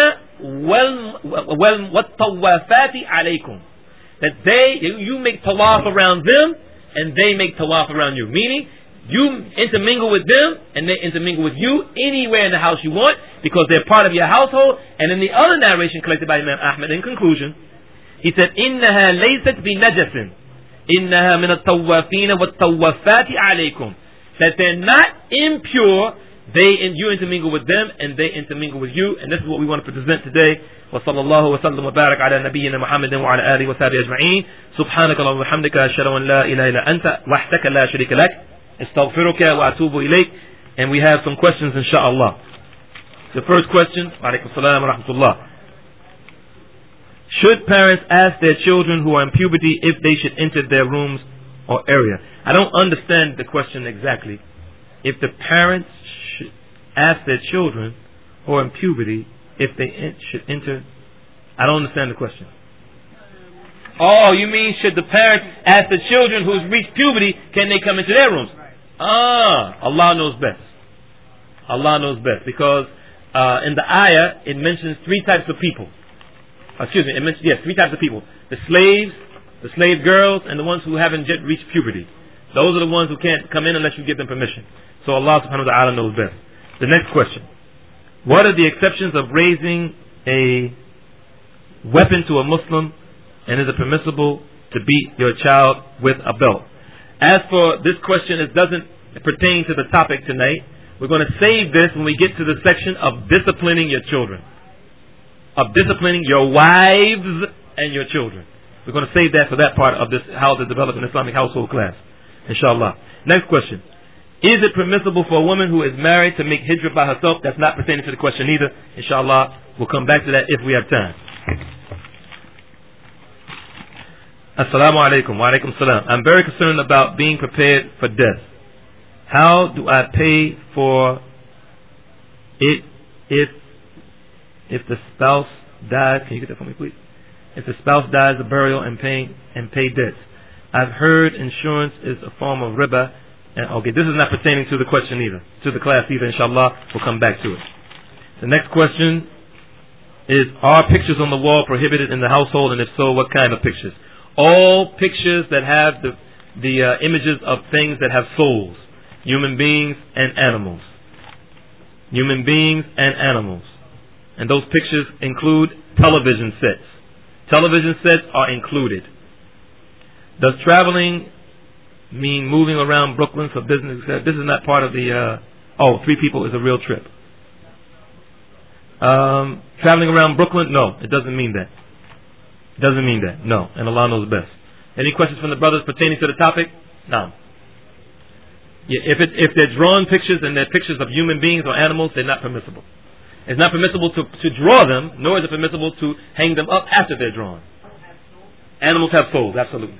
وَالتَّوَّافَاتِ عَلَيْكُمْ. That you make tawaf around them, and they make tawaf around you. Meaning, you intermingle with them, and they intermingle with you anywhere in the house you want, because they're part of your household. And in the other narration collected by Imam Ahmad, in conclusion, he said, إِنَّهَا لَيْسَتْ بِنَجَسٍ إِنَّهَا مِنَ التَّوَّافِينَ وَالتَّوَّافَاتِ عَلَيْكُمْ. That they're not impure, you intermingle with them, and they intermingle with you. And this is what we want to present today. وصلى الله وسلم وبارك على نبينا محمد وعلى آله وصحبه أجمعين. سبحانك اللهم وبحمدك أشهد أن لا إله إلا أنت وحدك لا شريك لك استغفرك وأتوب إليك. And we have some questions, inshallah. The first question, alaykum salam wa rahmatullah. Should parents ask their children who are in puberty if they should enter their rooms or area? I don't understand the question exactly. If the parents should ask their children who are in puberty if they should enter, I don't understand the question. Oh, you mean should the parents ask the children who's reached puberty, can they come into their rooms? Allah knows best. Allah knows best, because in the ayah it mentions three types of people. It mentions three types of people: the slaves, the slave girls, and the ones who haven't yet reached puberty. Those are the ones who can't come in unless you give them permission. So Allah subhanahu wa ta'ala knows best. The next question: what are the exceptions of raising a weapon to a Muslim, and is it permissible to beat your child with a belt? As for this question, it doesn't pertain to the topic tonight. We're going to save this when we get to the section of disciplining your children, of disciplining your wives and your children. We're going to save that for that part of this, how to develop an Islamic household class, inshallah. Next question: is it permissible for a woman who is married to make hijrah by herself? That's not pertaining to the question either. Inshallah, we'll come back to that if we have time. Assalamu alaikum. Wa alaikum salam. I'm very concerned about being prepared for death. How do I pay for it if the spouse dies? Can you get that for me, please? If the spouse dies, the burial and pay debts. I've heard insurance is a form of riba. And okay, this is not pertaining to the question either, to the class either. Inshallah, we'll come back to it. The next question is: are pictures on the wall prohibited in the household, and if so, what kind of pictures? All pictures that have the images of things that have souls, human beings and animals. Human beings and animals. And those pictures include television sets. Television sets are included. Does traveling mean moving around Brooklyn for business. This is not part of the, 3 people is a real trip. Traveling around Brooklyn, no, it doesn't mean that. It doesn't mean that, no, and Allah knows best. Any questions from the brothers pertaining to the topic? No. Yeah, if they're drawn pictures and they're pictures of human beings or animals, they're not permissible. It's not permissible to draw them, nor is it permissible to hang them up after they're drawn. Animals have souls, absolutely.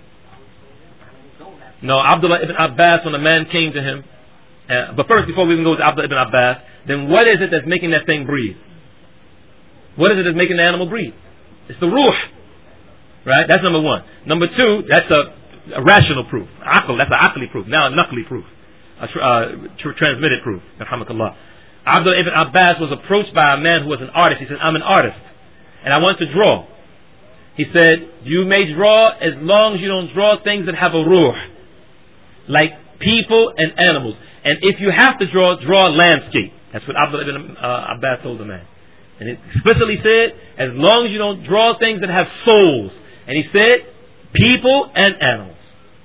No, Abdullah ibn Abbas, when a man came to him, but first, before we even go to Abdullah ibn Abbas, then what is it that's making that thing breathe? What is it that's making the animal breathe? It's the ruh. Right? That's number one. Number two, that's a rational proof. Aql, that's an aqli proof. Now a naqli proof. A transmitted proof. Alhamdulillah. Abdullah ibn Abbas was approached by a man who was an artist. He said, I'm an artist, and I want to draw. He said, you may draw as long as you don't draw things that have a ruh, like people and animals. And if you have to draw a landscape. That's what Abdullah ibn Abbas told the man. And it explicitly said, as long as you don't draw things that have souls. And he said, people and animals.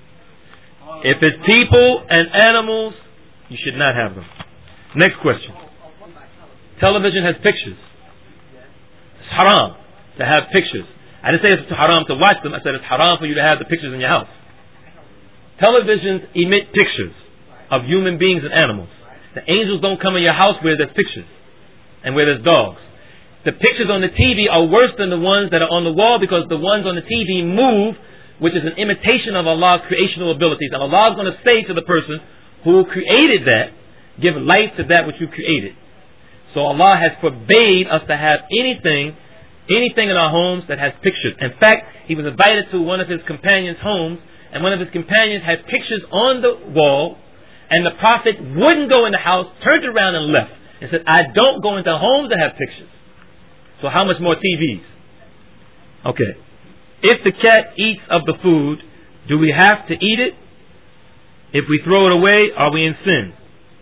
If it's people and animals, you should not have them. Next question. Television has pictures. It's haram to have pictures. I didn't say it's haram to watch them. I said it's haram for you to have the pictures in your house. Televisions emit pictures of human beings and animals. The angels don't come in your house where there's pictures and where there's dogs. The pictures on the TV are worse than the ones that are on the wall, because the ones on the TV move, which is an imitation of Allah's creational abilities. And Allah is going to say to the person who created that, give life to that which you created. So Allah has forbade us to have anything in our homes that has pictures. In fact, he was invited to one of his companions' homes, and one of his companions had pictures on the wall, and the Prophet wouldn't go in the house, turned around and left, and said, I don't go into homes that have pictures. So how much more TVs? Okay. If the cat eats of the food, do we have to eat it? If we throw it away, are we in sin?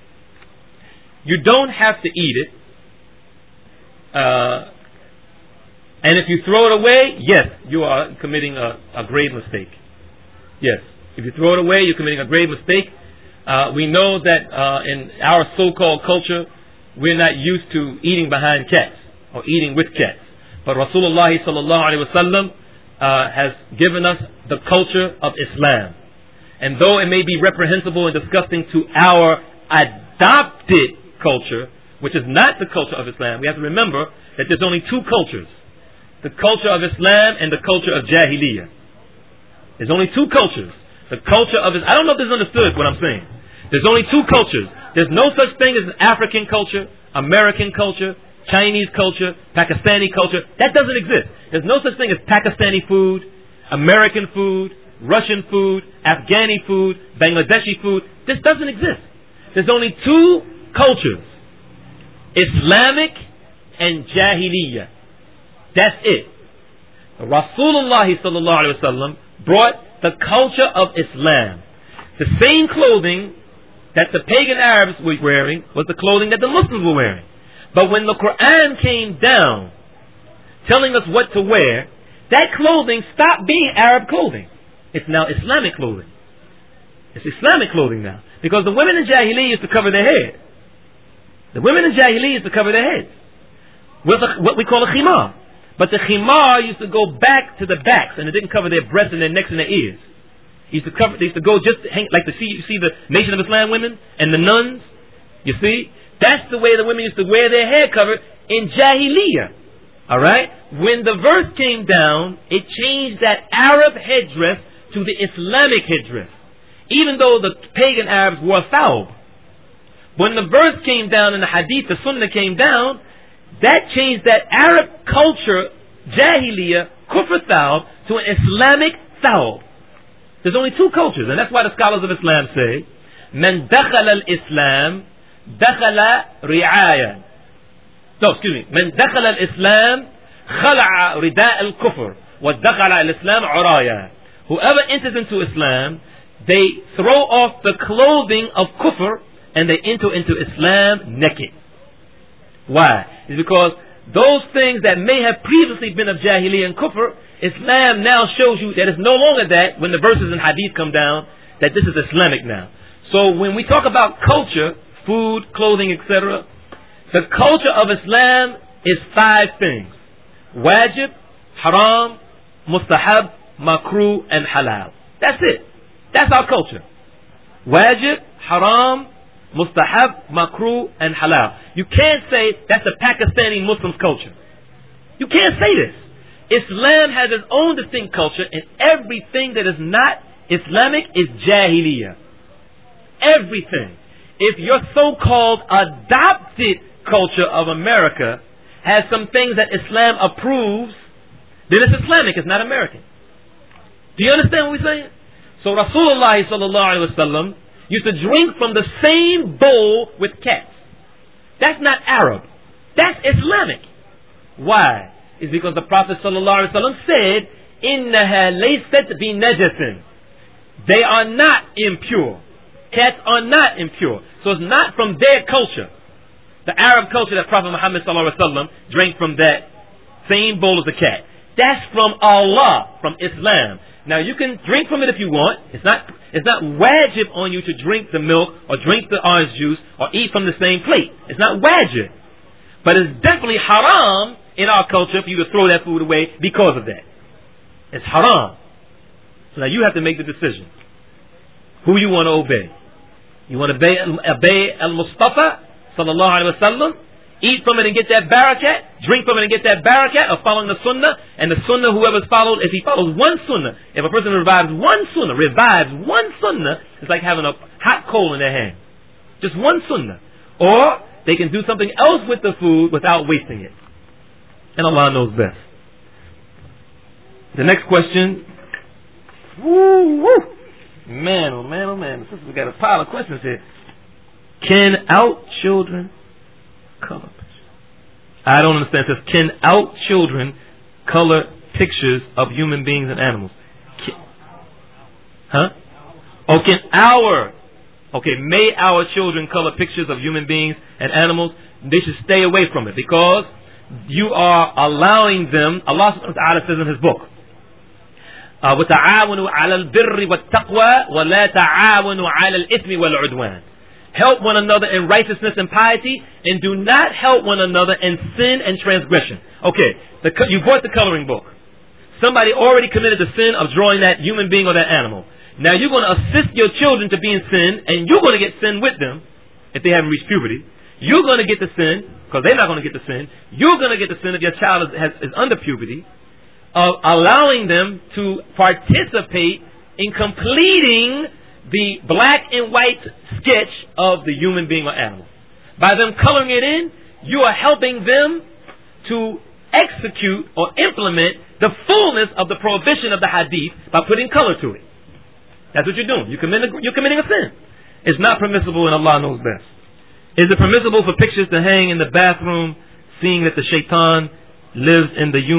You don't have to eat it. And if you throw it away, yes, you are committing a grave mistake. Yes. If you throw it away, you're committing a grave mistake. We know that in our so-called culture, we're not used to eating behind cats or eating with cats. But Rasulullah sallallahu alaihi wasallam has given us the culture of Islam. And though it may be reprehensible and disgusting to our adopted culture, which is not the culture of Islam, we have to remember that there's only two cultures. The culture of Islam and the culture of Jahiliyyah. There's only two cultures. The culture of I don't know if this is understood what I'm saying. There's only two cultures. There's no such thing as an African culture, American culture, Chinese culture, Pakistani culture. That doesn't exist. There's no such thing as Pakistani food, American food, Russian food, Afghani food, Bangladeshi food. This doesn't exist. There's only two cultures. Islamic and Jahiliyyah. That's it. Rasulullah sallallahu alaihi wasallam brought the culture of Islam. The same clothing that the pagan Arabs were wearing was the clothing that the Muslims were wearing. But when the Quran came down telling us what to wear, that clothing stopped being Arab clothing. It's now Islamic clothing. It's Islamic clothing now. Because the women in Jahiliyyah used to cover their head. The women in Jahiliyyah used to cover their heads with what we call a khimar. But the khimar used to go back to the backs, and it didn't cover their breasts and their necks and their ears. They used to go just hang, like you see the Nation of Islam women and the nuns. You see, that's the way the women used to wear their hair covered in Jahiliyyah. All right. When the verse came down, it changed that Arab headdress to the Islamic headdress, even though the pagan Arabs wore thawb. When the verse came down in the Hadith, the Sunnah came down, that changed that Arab culture, Jahiliyyah, Kufr thawb, to an Islamic thawb. There's only two cultures, and that's why the scholars of Islam say, Man dakhala al-Islam, dakhala ri'aya. No, excuse me. Man dakhala al-Islam, khala'a rida' al-kufr, wa dakhala al-Islam uraya. Whoever enters into Islam, they throw off the clothing of kufr, and they enter into Islam naked. Why? It's because those things that may have previously been of Jahiliyyah and Kufr, Islam now shows you that it's no longer that when the verses in Hadith come down, that this is Islamic now. So when we talk about culture, food, clothing, etc., the culture of Islam is 5 things: wajib, haram, mustahab, makruh, and halal. That's it. That's our culture. Wajib, haram, mustahab, makruh, and halal. You can't say that's a Pakistani Muslim's culture. You can't say this. Islam has its own distinct culture, and everything that is not Islamic is jahiliyyah. Everything. If your so-called adopted culture of America has some things that Islam approves, then it's Islamic, it's not American. Do you understand what we're saying? So Rasulullah sallallahu alaihi wasallam used to drink from the same bowl with cats. That's not Arab. That's Islamic. Why? It's because the Prophet sallallahu alaihi wasallam said, "Innaha laysat bi najasin." They are not impure. Cats are not impure. So it's not from their culture. The Arab culture that Prophet Muhammad sallallahu alaihi wasallam drank from that same bowl as a cat. That's from Allah, from Islam. Now you can drink from it if you want. It's not wajib on you to drink the milk or drink the orange juice or eat from the same plate. It's not wajib. But it's definitely haram in our culture for you to throw that food away because of that. It's haram. So now you have to make the decision. Who you want to obey. You want to obey al-Mustafa sallallahu alaihi wasallam, eat from it and get that barakat, drink from it and get that barakat of following the sunnah, and the sunnah whoever's followed, if he follows one sunnah, if a person revives one sunnah, it's like having a hot coal in their hand. Just one sunnah. Or they can do something else with the food without wasting it. And Allah knows best. The next question. Man, oh man, oh man. We got a pile of questions here. Can our children color pictures? I don't understand. It says, can our children color pictures of human beings and animals? May our children color pictures of human beings and animals? They should stay away from it because you are allowing them. Allah subhanahu wa ta'ala says in His book, وَتَعَاوَنُوا عَلَى الْبِرِّ وَالتَّقْوَى وَلَا تَعَاوَنُوا عَلَى الْإِثْمِ وَالْعُدْوَانِ. Help one another in righteousness and piety, and do not help one another in sin and transgression. Okay, you bought the coloring book. Somebody already committed the sin of drawing that human being or that animal. Now you're going to assist your children to be in sin, and you're going to get sin with them if they haven't reached puberty. You're going to get the sin, because they're not going to get the sin. You're going to get the sin if your child is under puberty, of allowing them to participate in completing the black and white sketch of the human being or animal. By them coloring it in, you are helping them to execute or implement the fullness of the prohibition of the hadith by putting color to it. That's what you're doing. You're committing a sin. It's not permissible, and Allah knows best. Is it permissible for pictures to hang in the bathroom, seeing that the shaitan lives in the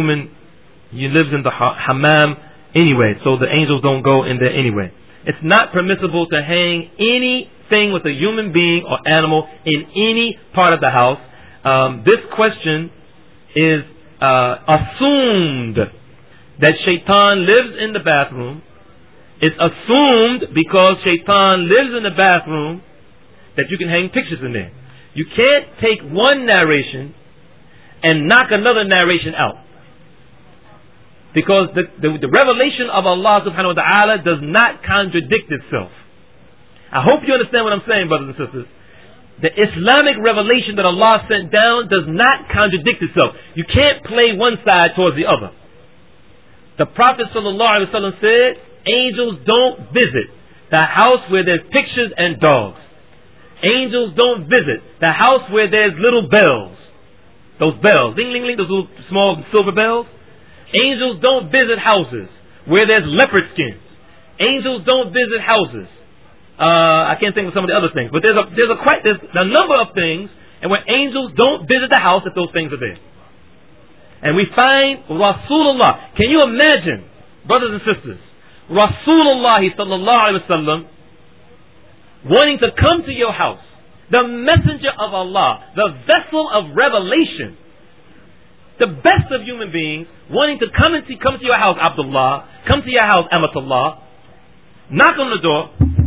hammam anyway, so the angels don't go in there anyway? It's not permissible to hang anything with a human being or animal in any part of the house. This question is assumed that shaitan lives in the bathroom. It's assumed because shaitan lives in the bathroom that you can hang pictures in there. You can't take one narration and knock another narration out. Because the revelation of Allah subhanahu wa ta'ala does not contradict itself. I hope you understand what I'm saying, brothers and sisters. The Islamic revelation that Allah sent down does not contradict itself. You can't play one side towards the other. The Prophet sallallahu alaihi wasallam said, angels don't visit the house where there's pictures and dogs. Angels don't visit the house where there's little bells. Those bells, ding, ding, ding, those little small silver bells. Angels don't visit houses where there's leopard skins. Angels don't visit houses. I can't think of some of the other things, but there's a number of things, and where angels don't visit the house if those things are there. And we find Rasulullah. Can you imagine, brothers and sisters, Rasulullah sallallahu alaihi wasallam wanting to come to your house, the messenger of Allah, the vessel of revelation, the best of human beings, wanting to come to your house, Abdullah, come to your house, Amatullah, knock on the door,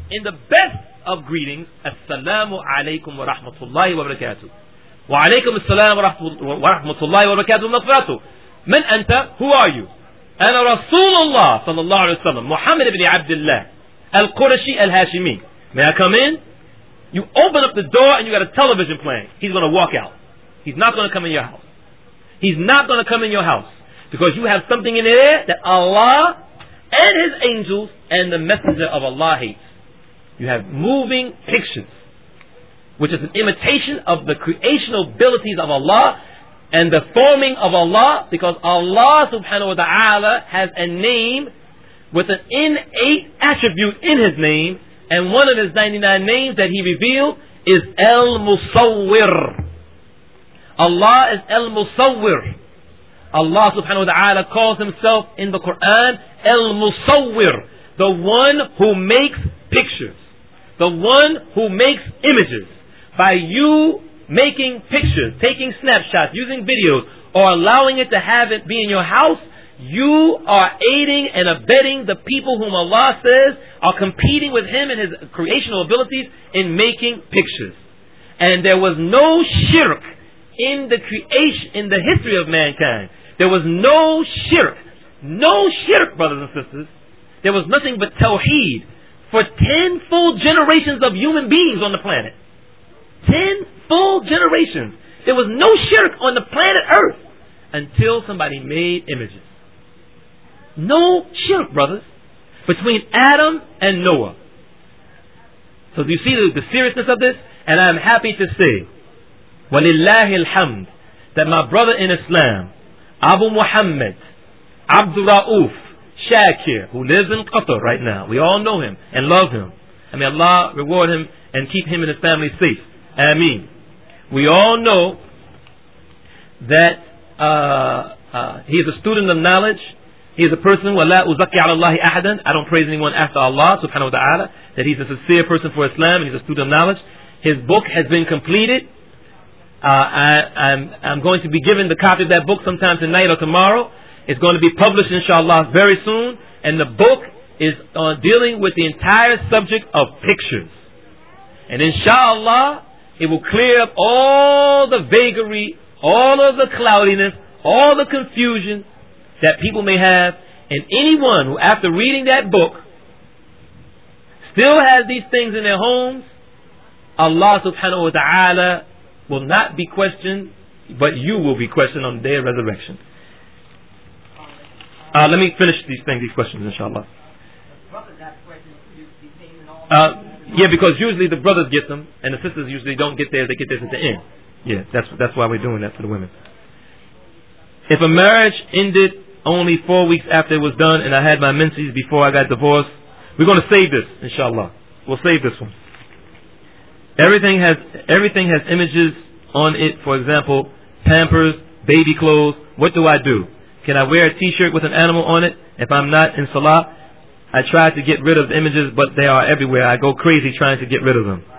in the best of greetings, Assalamu alaikum wa rahmatullahi wa barakatuh. Wa alaikum assalam wa rahmatullahi wa barakatuh maghfiratuh. Man anta? Who are you? Ana Rasulullah sallallahu alayhi wa sallam, Muhammad ibn Abdullah, al-Qurashi al-Hashimi. May I come in? You open up the door and you got a television playing. He's going to walk out. He's not going to come in your house. He's not going to come in your house. Because you have something in there that Allah and His angels and the messenger of Allah hates. You have moving pictures, which is an imitation of the creational abilities of Allah and the forming of Allah, because Allah subhanahu wa ta'ala has a name with an innate attribute in His name, and one of His 99 names that He revealed is El-Musawwir. Allah is El-Musawwir. Allah subhanahu wa ta'ala calls Himself in the Quran El-Musawwir, the one who makes pictures, the one who makes images. By you making pictures, taking snapshots, using videos, or allowing it to have it be in your house, you are aiding and abetting the people whom Allah says are competing with Him and His creational abilities in making pictures. And there was no shirk in the creation, in the history of mankind. There was no shirk, brothers and sisters. There was nothing but tawheed for 10 full generations of human beings on the planet. 10 full generations. There was no shirk on the planet Earth until somebody made images. No shirk, brothers, between Adam and Noah. So do you see the seriousness of this? And I'm happy to say, walillahi alhamd, that my brother in Islam, Abu Muhammad Abdul Rauf Shakir, who lives in Qatar right now, we all know him and love him, and may Allah reward him and keep him and his family safe. Ameen. We all know that he is a student of knowledge. He is a person, وَلَا أُزَكِّ عَلَى اللَّهِ أَحَدًا, I don't praise anyone after Allah subhanahu wa ta'ala, that he's a sincere person for Islam and he's a student of knowledge. His book has been completed. I'm going to be given the copy of that book sometime tonight or tomorrow. It's going to be published inshallah very soon, and the book is dealing with the entire subject of pictures. And inshallah it will clear up all the vagary, all of the cloudiness, all the confusion that people may have. And anyone who after reading that book still has these things in their homes, Allah subhanahu wa ta'ala will not be questioned, but you will be questioned on the day of resurrection. Let me finish these questions, inshallah. Yeah, because usually the brothers get them, and the sisters usually don't get theirs. They get theirs at the end. Yeah, that's why we're doing that for the women. If a marriage ended only 4 weeks after it was done, and I had my menses before I got divorced, we're going to save this, inshallah. We'll save this one. Everything has images on it. For example, Pampers, baby clothes. What do I do? Can I wear a t-shirt with an animal on it if I'm not in salah? I try to get rid of the images, but they are everywhere. I go crazy trying to get rid of them.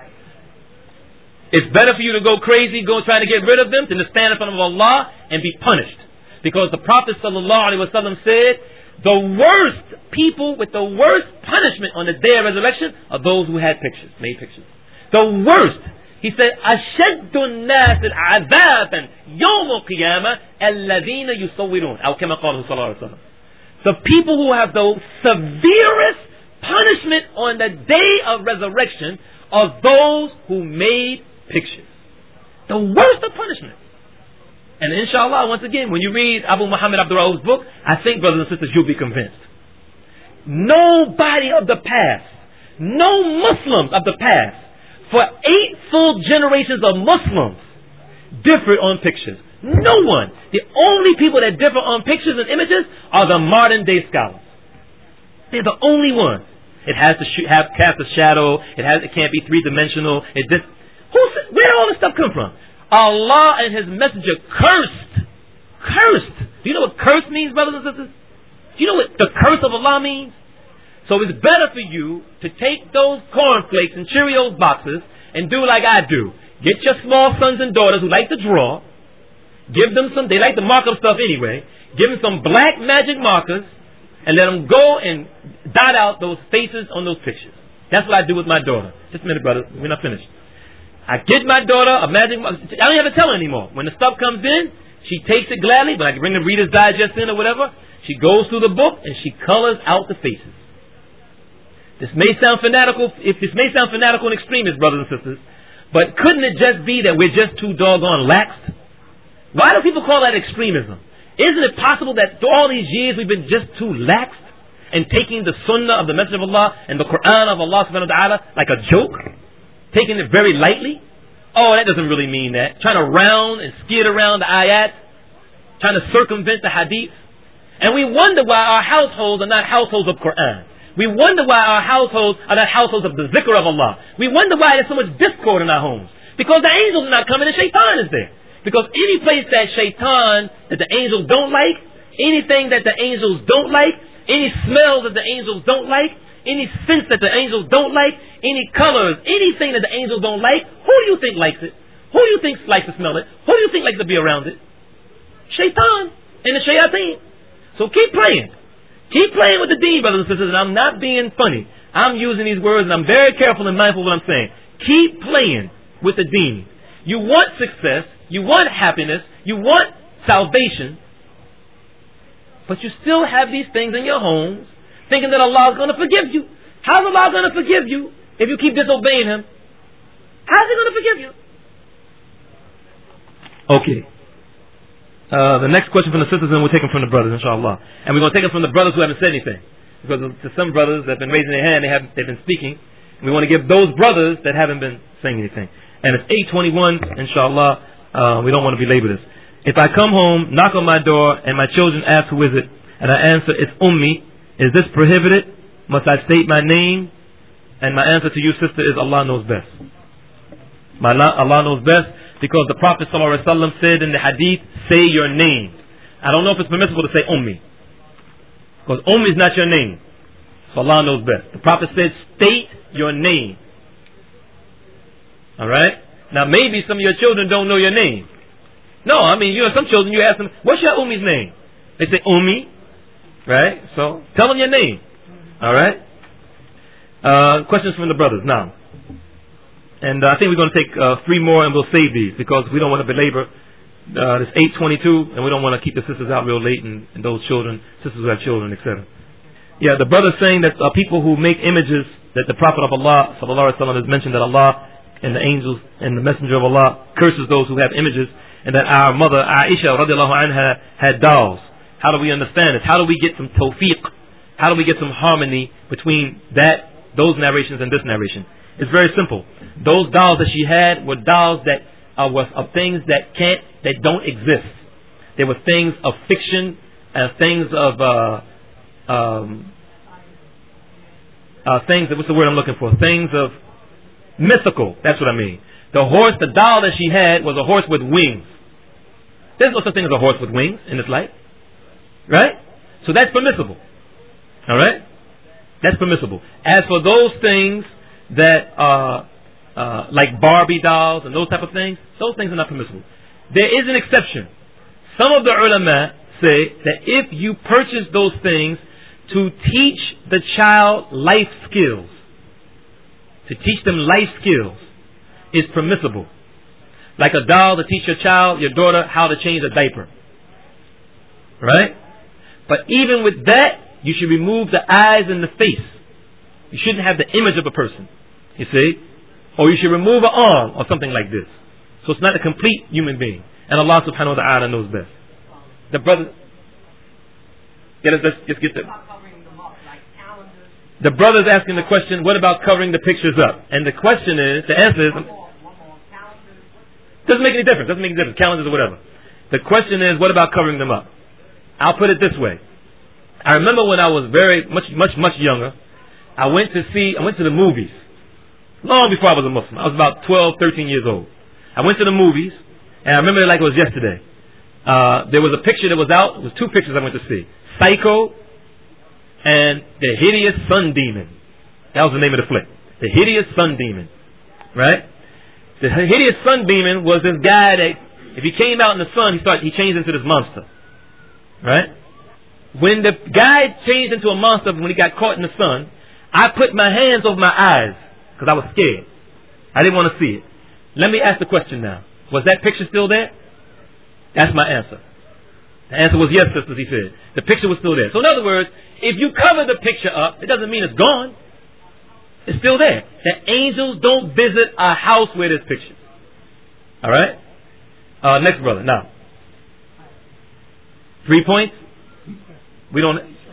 It's better for you to go crazy, trying to get rid of them, than to stand in front of Allah and be punished. Because the Prophet ﷺ said, the worst people with the worst punishment on the day of resurrection are those who had pictures, made pictures. The worst. He said, أَشَدُّ النَّاسِ عَذَابًا يَوْمَ الْقِيَامَةِ الَّذِينَ يُصَوِّرُونَ أو كما قاله صلى الله عليه وسلم. The people who have the severest punishment on the day of resurrection are those who made pictures. The worst of punishment. And inshallah, once again, when you read Abu Muhammad Abdul Rauf's book, I think, brothers and sisters, you'll be convinced. Nobody of the past, no Muslims of the past, for 8 full generations of Muslims, differed on pictures. No one. The only people that differ on pictures and images are the modern day scholars. They're the only ones. It has to cast a shadow. It can't be 3-dimensional. Where did all this stuff come from? Allah and His Messenger cursed. Do you know what curse means, brothers and sisters? Do you know what the curse of Allah means? So it's better for you to take those cornflakes and Cheerios boxes and do like I do. Get your small sons and daughters who like to draw. Give them they like to mark up stuff anyway. Give them some black magic markers and let them go and dot out those faces on those pictures. That's what I do with my daughter. Just a minute, brother. We're not finished. I get my daughter a magic. I don't have to tell her anymore. When the stuff comes in, she takes it gladly. When I bring the Reader's Digest in or whatever, she goes through the book and she colors out the faces. This may sound fanatical. If this may sound fanatical and extremist, brothers and sisters, but couldn't it just be that we're just too doggone laxed? Why do people call that extremism? Isn't it possible that through all these years we've been just too laxed and taking the Sunnah of the Messenger of Allah and the Quran of Allah subhanahu wa ta'ala like a joke? Taking it very lightly? Oh, that doesn't really mean that. Trying to round and skid around the ayat. Trying to circumvent the hadith. And we wonder why our households are not households of Quran. We wonder why our households are not households of the zikr of Allah. We wonder why there's so much discord in our homes. Because the angels are not coming and shaitan is there. Because any place that shaitan, that the angels don't like, anything that the angels don't like, any smells that the angels don't like, any scents that the angels don't like, any colors, anything that the angels don't like, who do you think likes it? Who do you think likes to smell it? Who do you think likes to be around it? Shaitan and the shayateen. So keep praying. Keep playing with the deen, brothers and sisters, and I'm not being funny. I'm using these words and I'm very careful and mindful of what I'm saying. Keep playing with the deen. You want success, you want happiness, you want salvation, but you still have these things in your homes, thinking that Allah is going to forgive you. How's Allah going to forgive you if you keep disobeying Him? How's He going to forgive you? Okay. The next question from the sisters, and we'll take them from the brothers, inshallah. And we're going to take them from the brothers who haven't said anything. Because to some brothers that have been raising their hand, they've been speaking. And we want to give those brothers that haven't been saying anything. And it's 8:21, inshallah. We don't want to belabor this. If I come home, knock on my door, and my children ask who is it, and I answer, it's Ummi, is this prohibited? Must I state my name? And my answer to you, sister, is Allah knows best. Allah knows best, because the Prophet ﷺ said in the hadith, say your name. I don't know if it's permissible to say Ummi, because Ummi is not your name. So Allah knows best. The Prophet said, state your name. Alright? Now maybe some of your children don't know your name. No, I mean, some children, you ask them, what's your Ummi's name? They say Ummi. Right? So, tell them your name. Alright? Questions from the brothers now. And I think we're going to take 3 more and we'll save these because we don't want to belabor. It's 8:22 and we don't want to keep the sisters out real late and those children, sisters who have children, etc. Yeah, the brother's saying that people who make images, that the Prophet of Allah sallallahu alaihi wasallam has mentioned that Allah and the angels and the Messenger of Allah curses those who have images, and that our mother Aisha radiallahu anha had dolls. How do we understand this? How do we get some tawfiq? How do we get some harmony between those narrations and this narration? It's very simple. Those dolls that she had were dolls that was of things that don't exist. They were things of fiction and things of things. What's the word I'm looking for? Things of mythical. That's what I mean. The doll that she had was a horse with wings. There's no such thing as a horse with wings in this life. Right? So that's permissible. Alright? That's permissible. As for those things that like Barbie dolls and those type of things, those things are not permissible. There is an exception. Some of the ulama say that if you purchase those things to teach the child life skills, to teach them life skills, is permissible. Like a doll to teach your child, your daughter, how to change a diaper. Right? But even with that, you should remove the eyes and the face. You shouldn't have the image of a person. You see? Or you should remove an arm or something like this. So it's not a complete human being. And Allah subhanahu wa ta'ala knows best. The brother... let's just get there. The brother's asking the question, what about covering the pictures up? And the question is, the answer is, doesn't make any difference. Doesn't make any difference. Calendars or whatever. The question is, what about covering them up? I'll put it this way. I remember when I was very much younger, I went to the movies. Long before I was a Muslim. I was about 12, 13 years old. I went to the movies, and I remember it like it was yesterday. There was a picture that was out. It was 2 pictures I went to see. Psycho and The Hideous Sun Demon. That was the name of the flick. The Hideous Sun Demon. Right? The Hideous Sun Demon was this guy that, if he came out in the sun, he changed into this monster. Right? When the guy changed into a monster, when he got caught in the sun, I put my hands over my eyes because I was scared. I didn't want to see it. Let me ask the question now. Was that picture still there? That's my answer. The answer was yes, sisters, he said. The picture was still there. So in other words, if you cover the picture up, it doesn't mean it's gone. It's still there. The angels don't visit a house where there's pictures. Alright? Next brother. Now. 3 points? We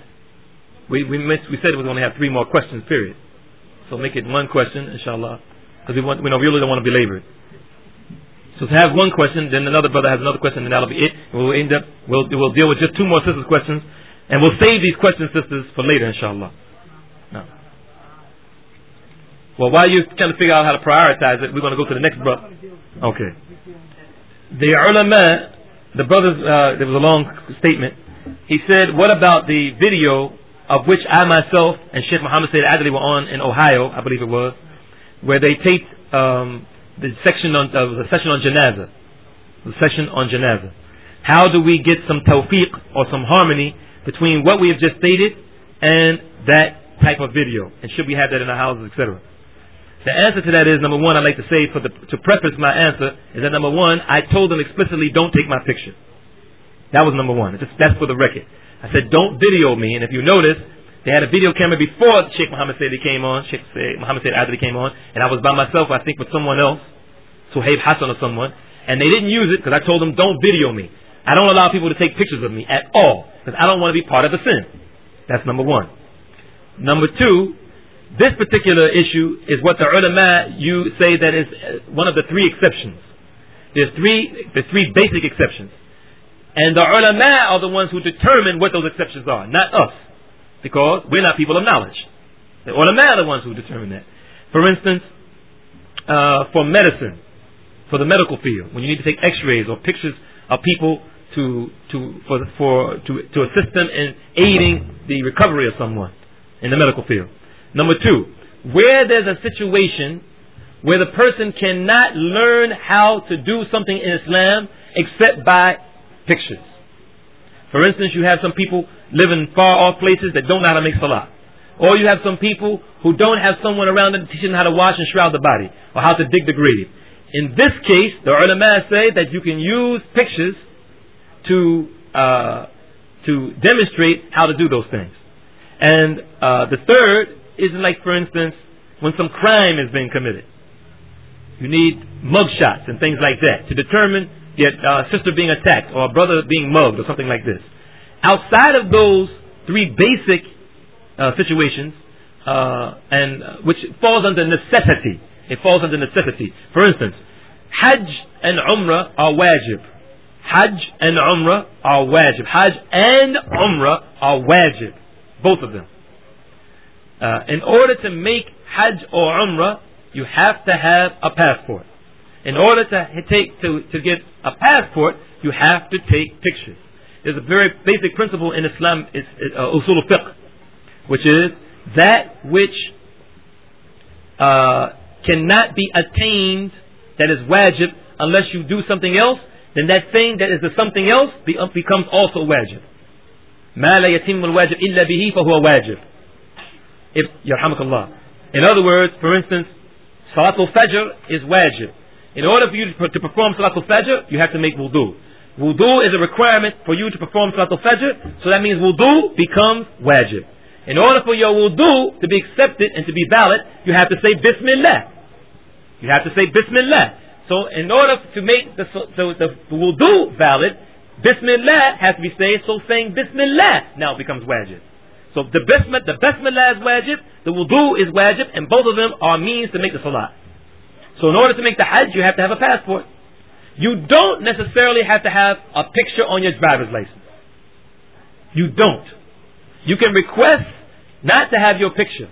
said we were going to have 3 more questions, period. So make it 1 question, inshallah. Because we really don't want to belabor it. So to have 1 question, then another brother has another question, and that'll be it. We'll deal with just 2 more sisters' questions, and we'll save these questions, sisters, for later, inshallah. No. Well, while you're trying to figure out how to prioritize it, we're going to go to the next brother. Okay. The ulama, the brothers, there was a long statement. He said, what about the video of which I myself and Sheikh Muhammad Sayyid Adli were on in Ohio, I believe it was, where they taped the session on Janazah. The session on Janazah. How do we get some tawfiq or some harmony between what we have just stated and that type of video? And should we have that in our houses, etc.? The answer to that is, number 1, I'd like to say, to preface my answer, is that number 1, I told them explicitly, don't take my picture. That was number 1. That's for the record. I said, don't video me. And if you notice, they had a video camera before Sheikh Muhammad Sayyid came on, Sheikh Muhammad Sayyid Adli came on, and I was by myself, I think, with someone else, Suhaib Hassan or someone, and they didn't use it because I told them, don't video me. I don't allow people to take pictures of me at all, because I don't want to be part of the sin. That's number 1. Number 2, this particular issue is what the ulama, you say that is one of the 3 exceptions. There's three basic exceptions. And the ulama are the ones who determine what those exceptions are, not us. Because we're not people of knowledge. The ulama are the ones who determine that. For instance, for medicine, for the medical field, when you need to take x-rays or pictures of people to assist them in aiding the recovery of someone in the medical field. Number 2, where there's a situation where the person cannot learn how to do something in Islam except by pictures. For instance, you have some people live in far off places that don't know how to make salah. Or you have some people who don't have someone around them teaching them how to wash and shroud the body, or how to dig the grave. In this case, the ulama say that you can use pictures to demonstrate how to do those things. And the third is like, for instance, when some crime is being committed. You need mugshots and things like that to determine a sister being attacked or a brother being mugged or something like this. Outside of those 3 basic situations, and which falls under necessity. It falls under necessity. For instance, Hajj and Umrah are wajib. Hajj and Umrah are wajib. Hajj and Umrah are wajib. Both of them. In order to make Hajj or Umrah, you have to have a passport. In order to get a passport, you have to take pictures. There's a very basic principle in Islam, it's usul al-fiqh, which is that which cannot be attained, that is wajib, unless you do something else, then that thing that is the something else becomes also wajib. ما لا يتم الواجب إلا به فهو واجب. يرحمك. In other words, for instance, Salatul Fajr is wajib. In order for you to perform Salatul Fajr, you have to make wudu. Wudu is a requirement for you to perform Salatul Fajr, so that means wudu becomes wajib. In order for your wudu to be accepted and to be valid, you have to say Bismillah. You have to say Bismillah. So in order to make the wudu valid, Bismillah has to be said, so saying Bismillah now becomes wajib. So the Bismillah is wajib, the wudu is wajib, and both of them are means to make the salah. So in order to make the hajj, you have to have a passport. You don't necessarily have to have a picture on your driver's license. You don't. You can request not to have your picture.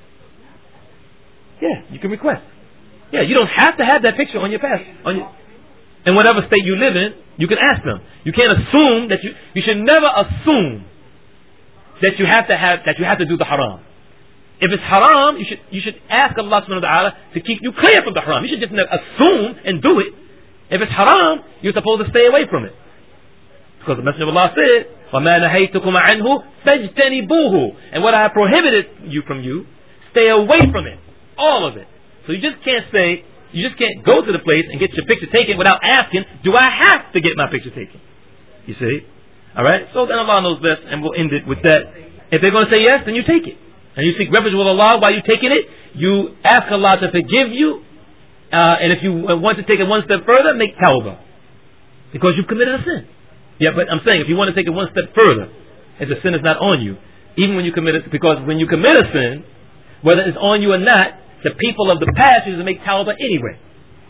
Yeah, you can request. Yeah, you don't have to have that picture on your passport. In whatever state you live in, you can ask them. You can't assume that you should never assume that you have to do the haram. If it's haram, you should ask Allah subhanahu wa ta'ala to keep you clear from the haram. You should just never assume and do it. If it's haram, you're supposed to stay away from it. Because the Messenger of Allah said, وَمَا نَهَيْتُكُمْ عَنْهُ فَاجْتَنِبُوهُ. And what I have prohibited you from you, stay away from it. All of it. So you just can't go to the place and get your picture taken without asking, do I have to get my picture taken? You see? Alright? So then Allah knows best, and we'll end it with that. If they're going to say yes, then you take it. And you seek refuge with Allah while you're taking it. You ask Allah to forgive you. And if you want to take it one step further, make tawbah. Because you've committed a sin. Yeah, but I'm saying, if you want to take it one step further, if the sin is not on you, even when you commit it, because when you commit a sin, whether it's on you or not, the people of the past used to make tawbah anyway.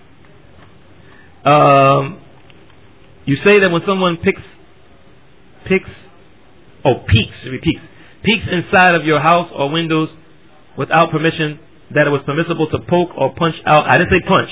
You say that when someone peeks inside of your house or windows without permission, that it was permissible to poke or punch out. I didn't say punch.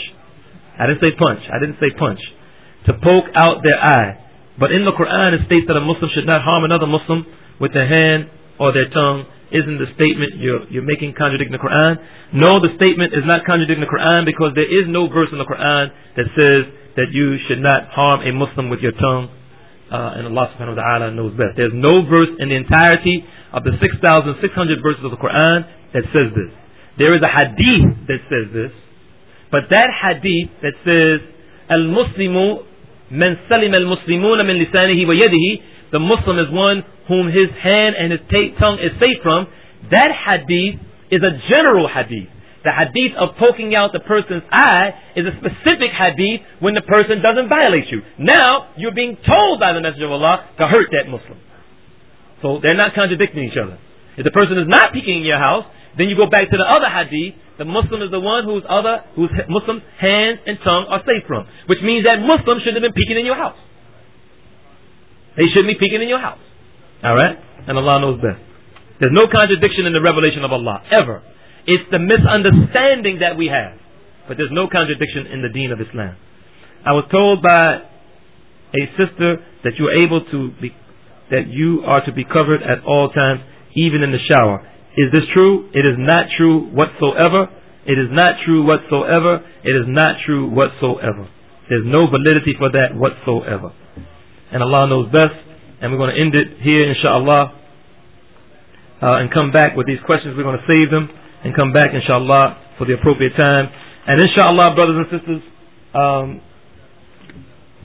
To poke out their eye. But in the Quran it states that a Muslim should not harm another Muslim with their hand or their tongue. Isn't the statement you're making contradicting the Quran? No, the statement is not contradicting the Quran, because there is no verse in the Quran that says that you should not harm a Muslim with your tongue. And Allah subhanahu wa ta'ala knows best. There's no verse in the entirety of the 6,600 verses of the Quran that says this. There is a hadith that says this, but that hadith that says al-Muslimu man salim al-Muslimuna min lisanihi wa yadihi, the Muslim is one whom his hand and his tongue is safe from. That hadith is a general hadith. The hadith of poking out the person's eye is a specific hadith when the person doesn't violate you. Now, you're being told by the Messenger of Allah to hurt that Muslim. So they're not contradicting each other. If the person is not peeking in your house, then you go back to the other hadith. The Muslim is the one whose Muslim's hands and tongue are safe from. Which means that Muslim shouldn't have been peeking in your house. They shouldn't be peeking in your house. Alright? And Allah knows best. There's no contradiction in the revelation of Allah, ever. It's the misunderstanding that we have. But there's no contradiction in the deen of Islam. I was told by a sister that you are to be covered at all times, even in the shower. Is this true? It is not true whatsoever. It is not true whatsoever. It is not true whatsoever. There's no validity for that whatsoever. And Allah knows best. And we're going to end it here, inshallah, and come back with these questions. We're going to save them and come back, inshallah, for the appropriate time. And inshallah, brothers and sisters,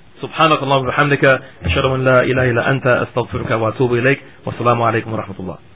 subhanakallahumma wa bihamdika ashhadu an la ilaha illa anta astaghfiruka wa atubu ilaik. Wassalamu alaikum wa rahmatullah.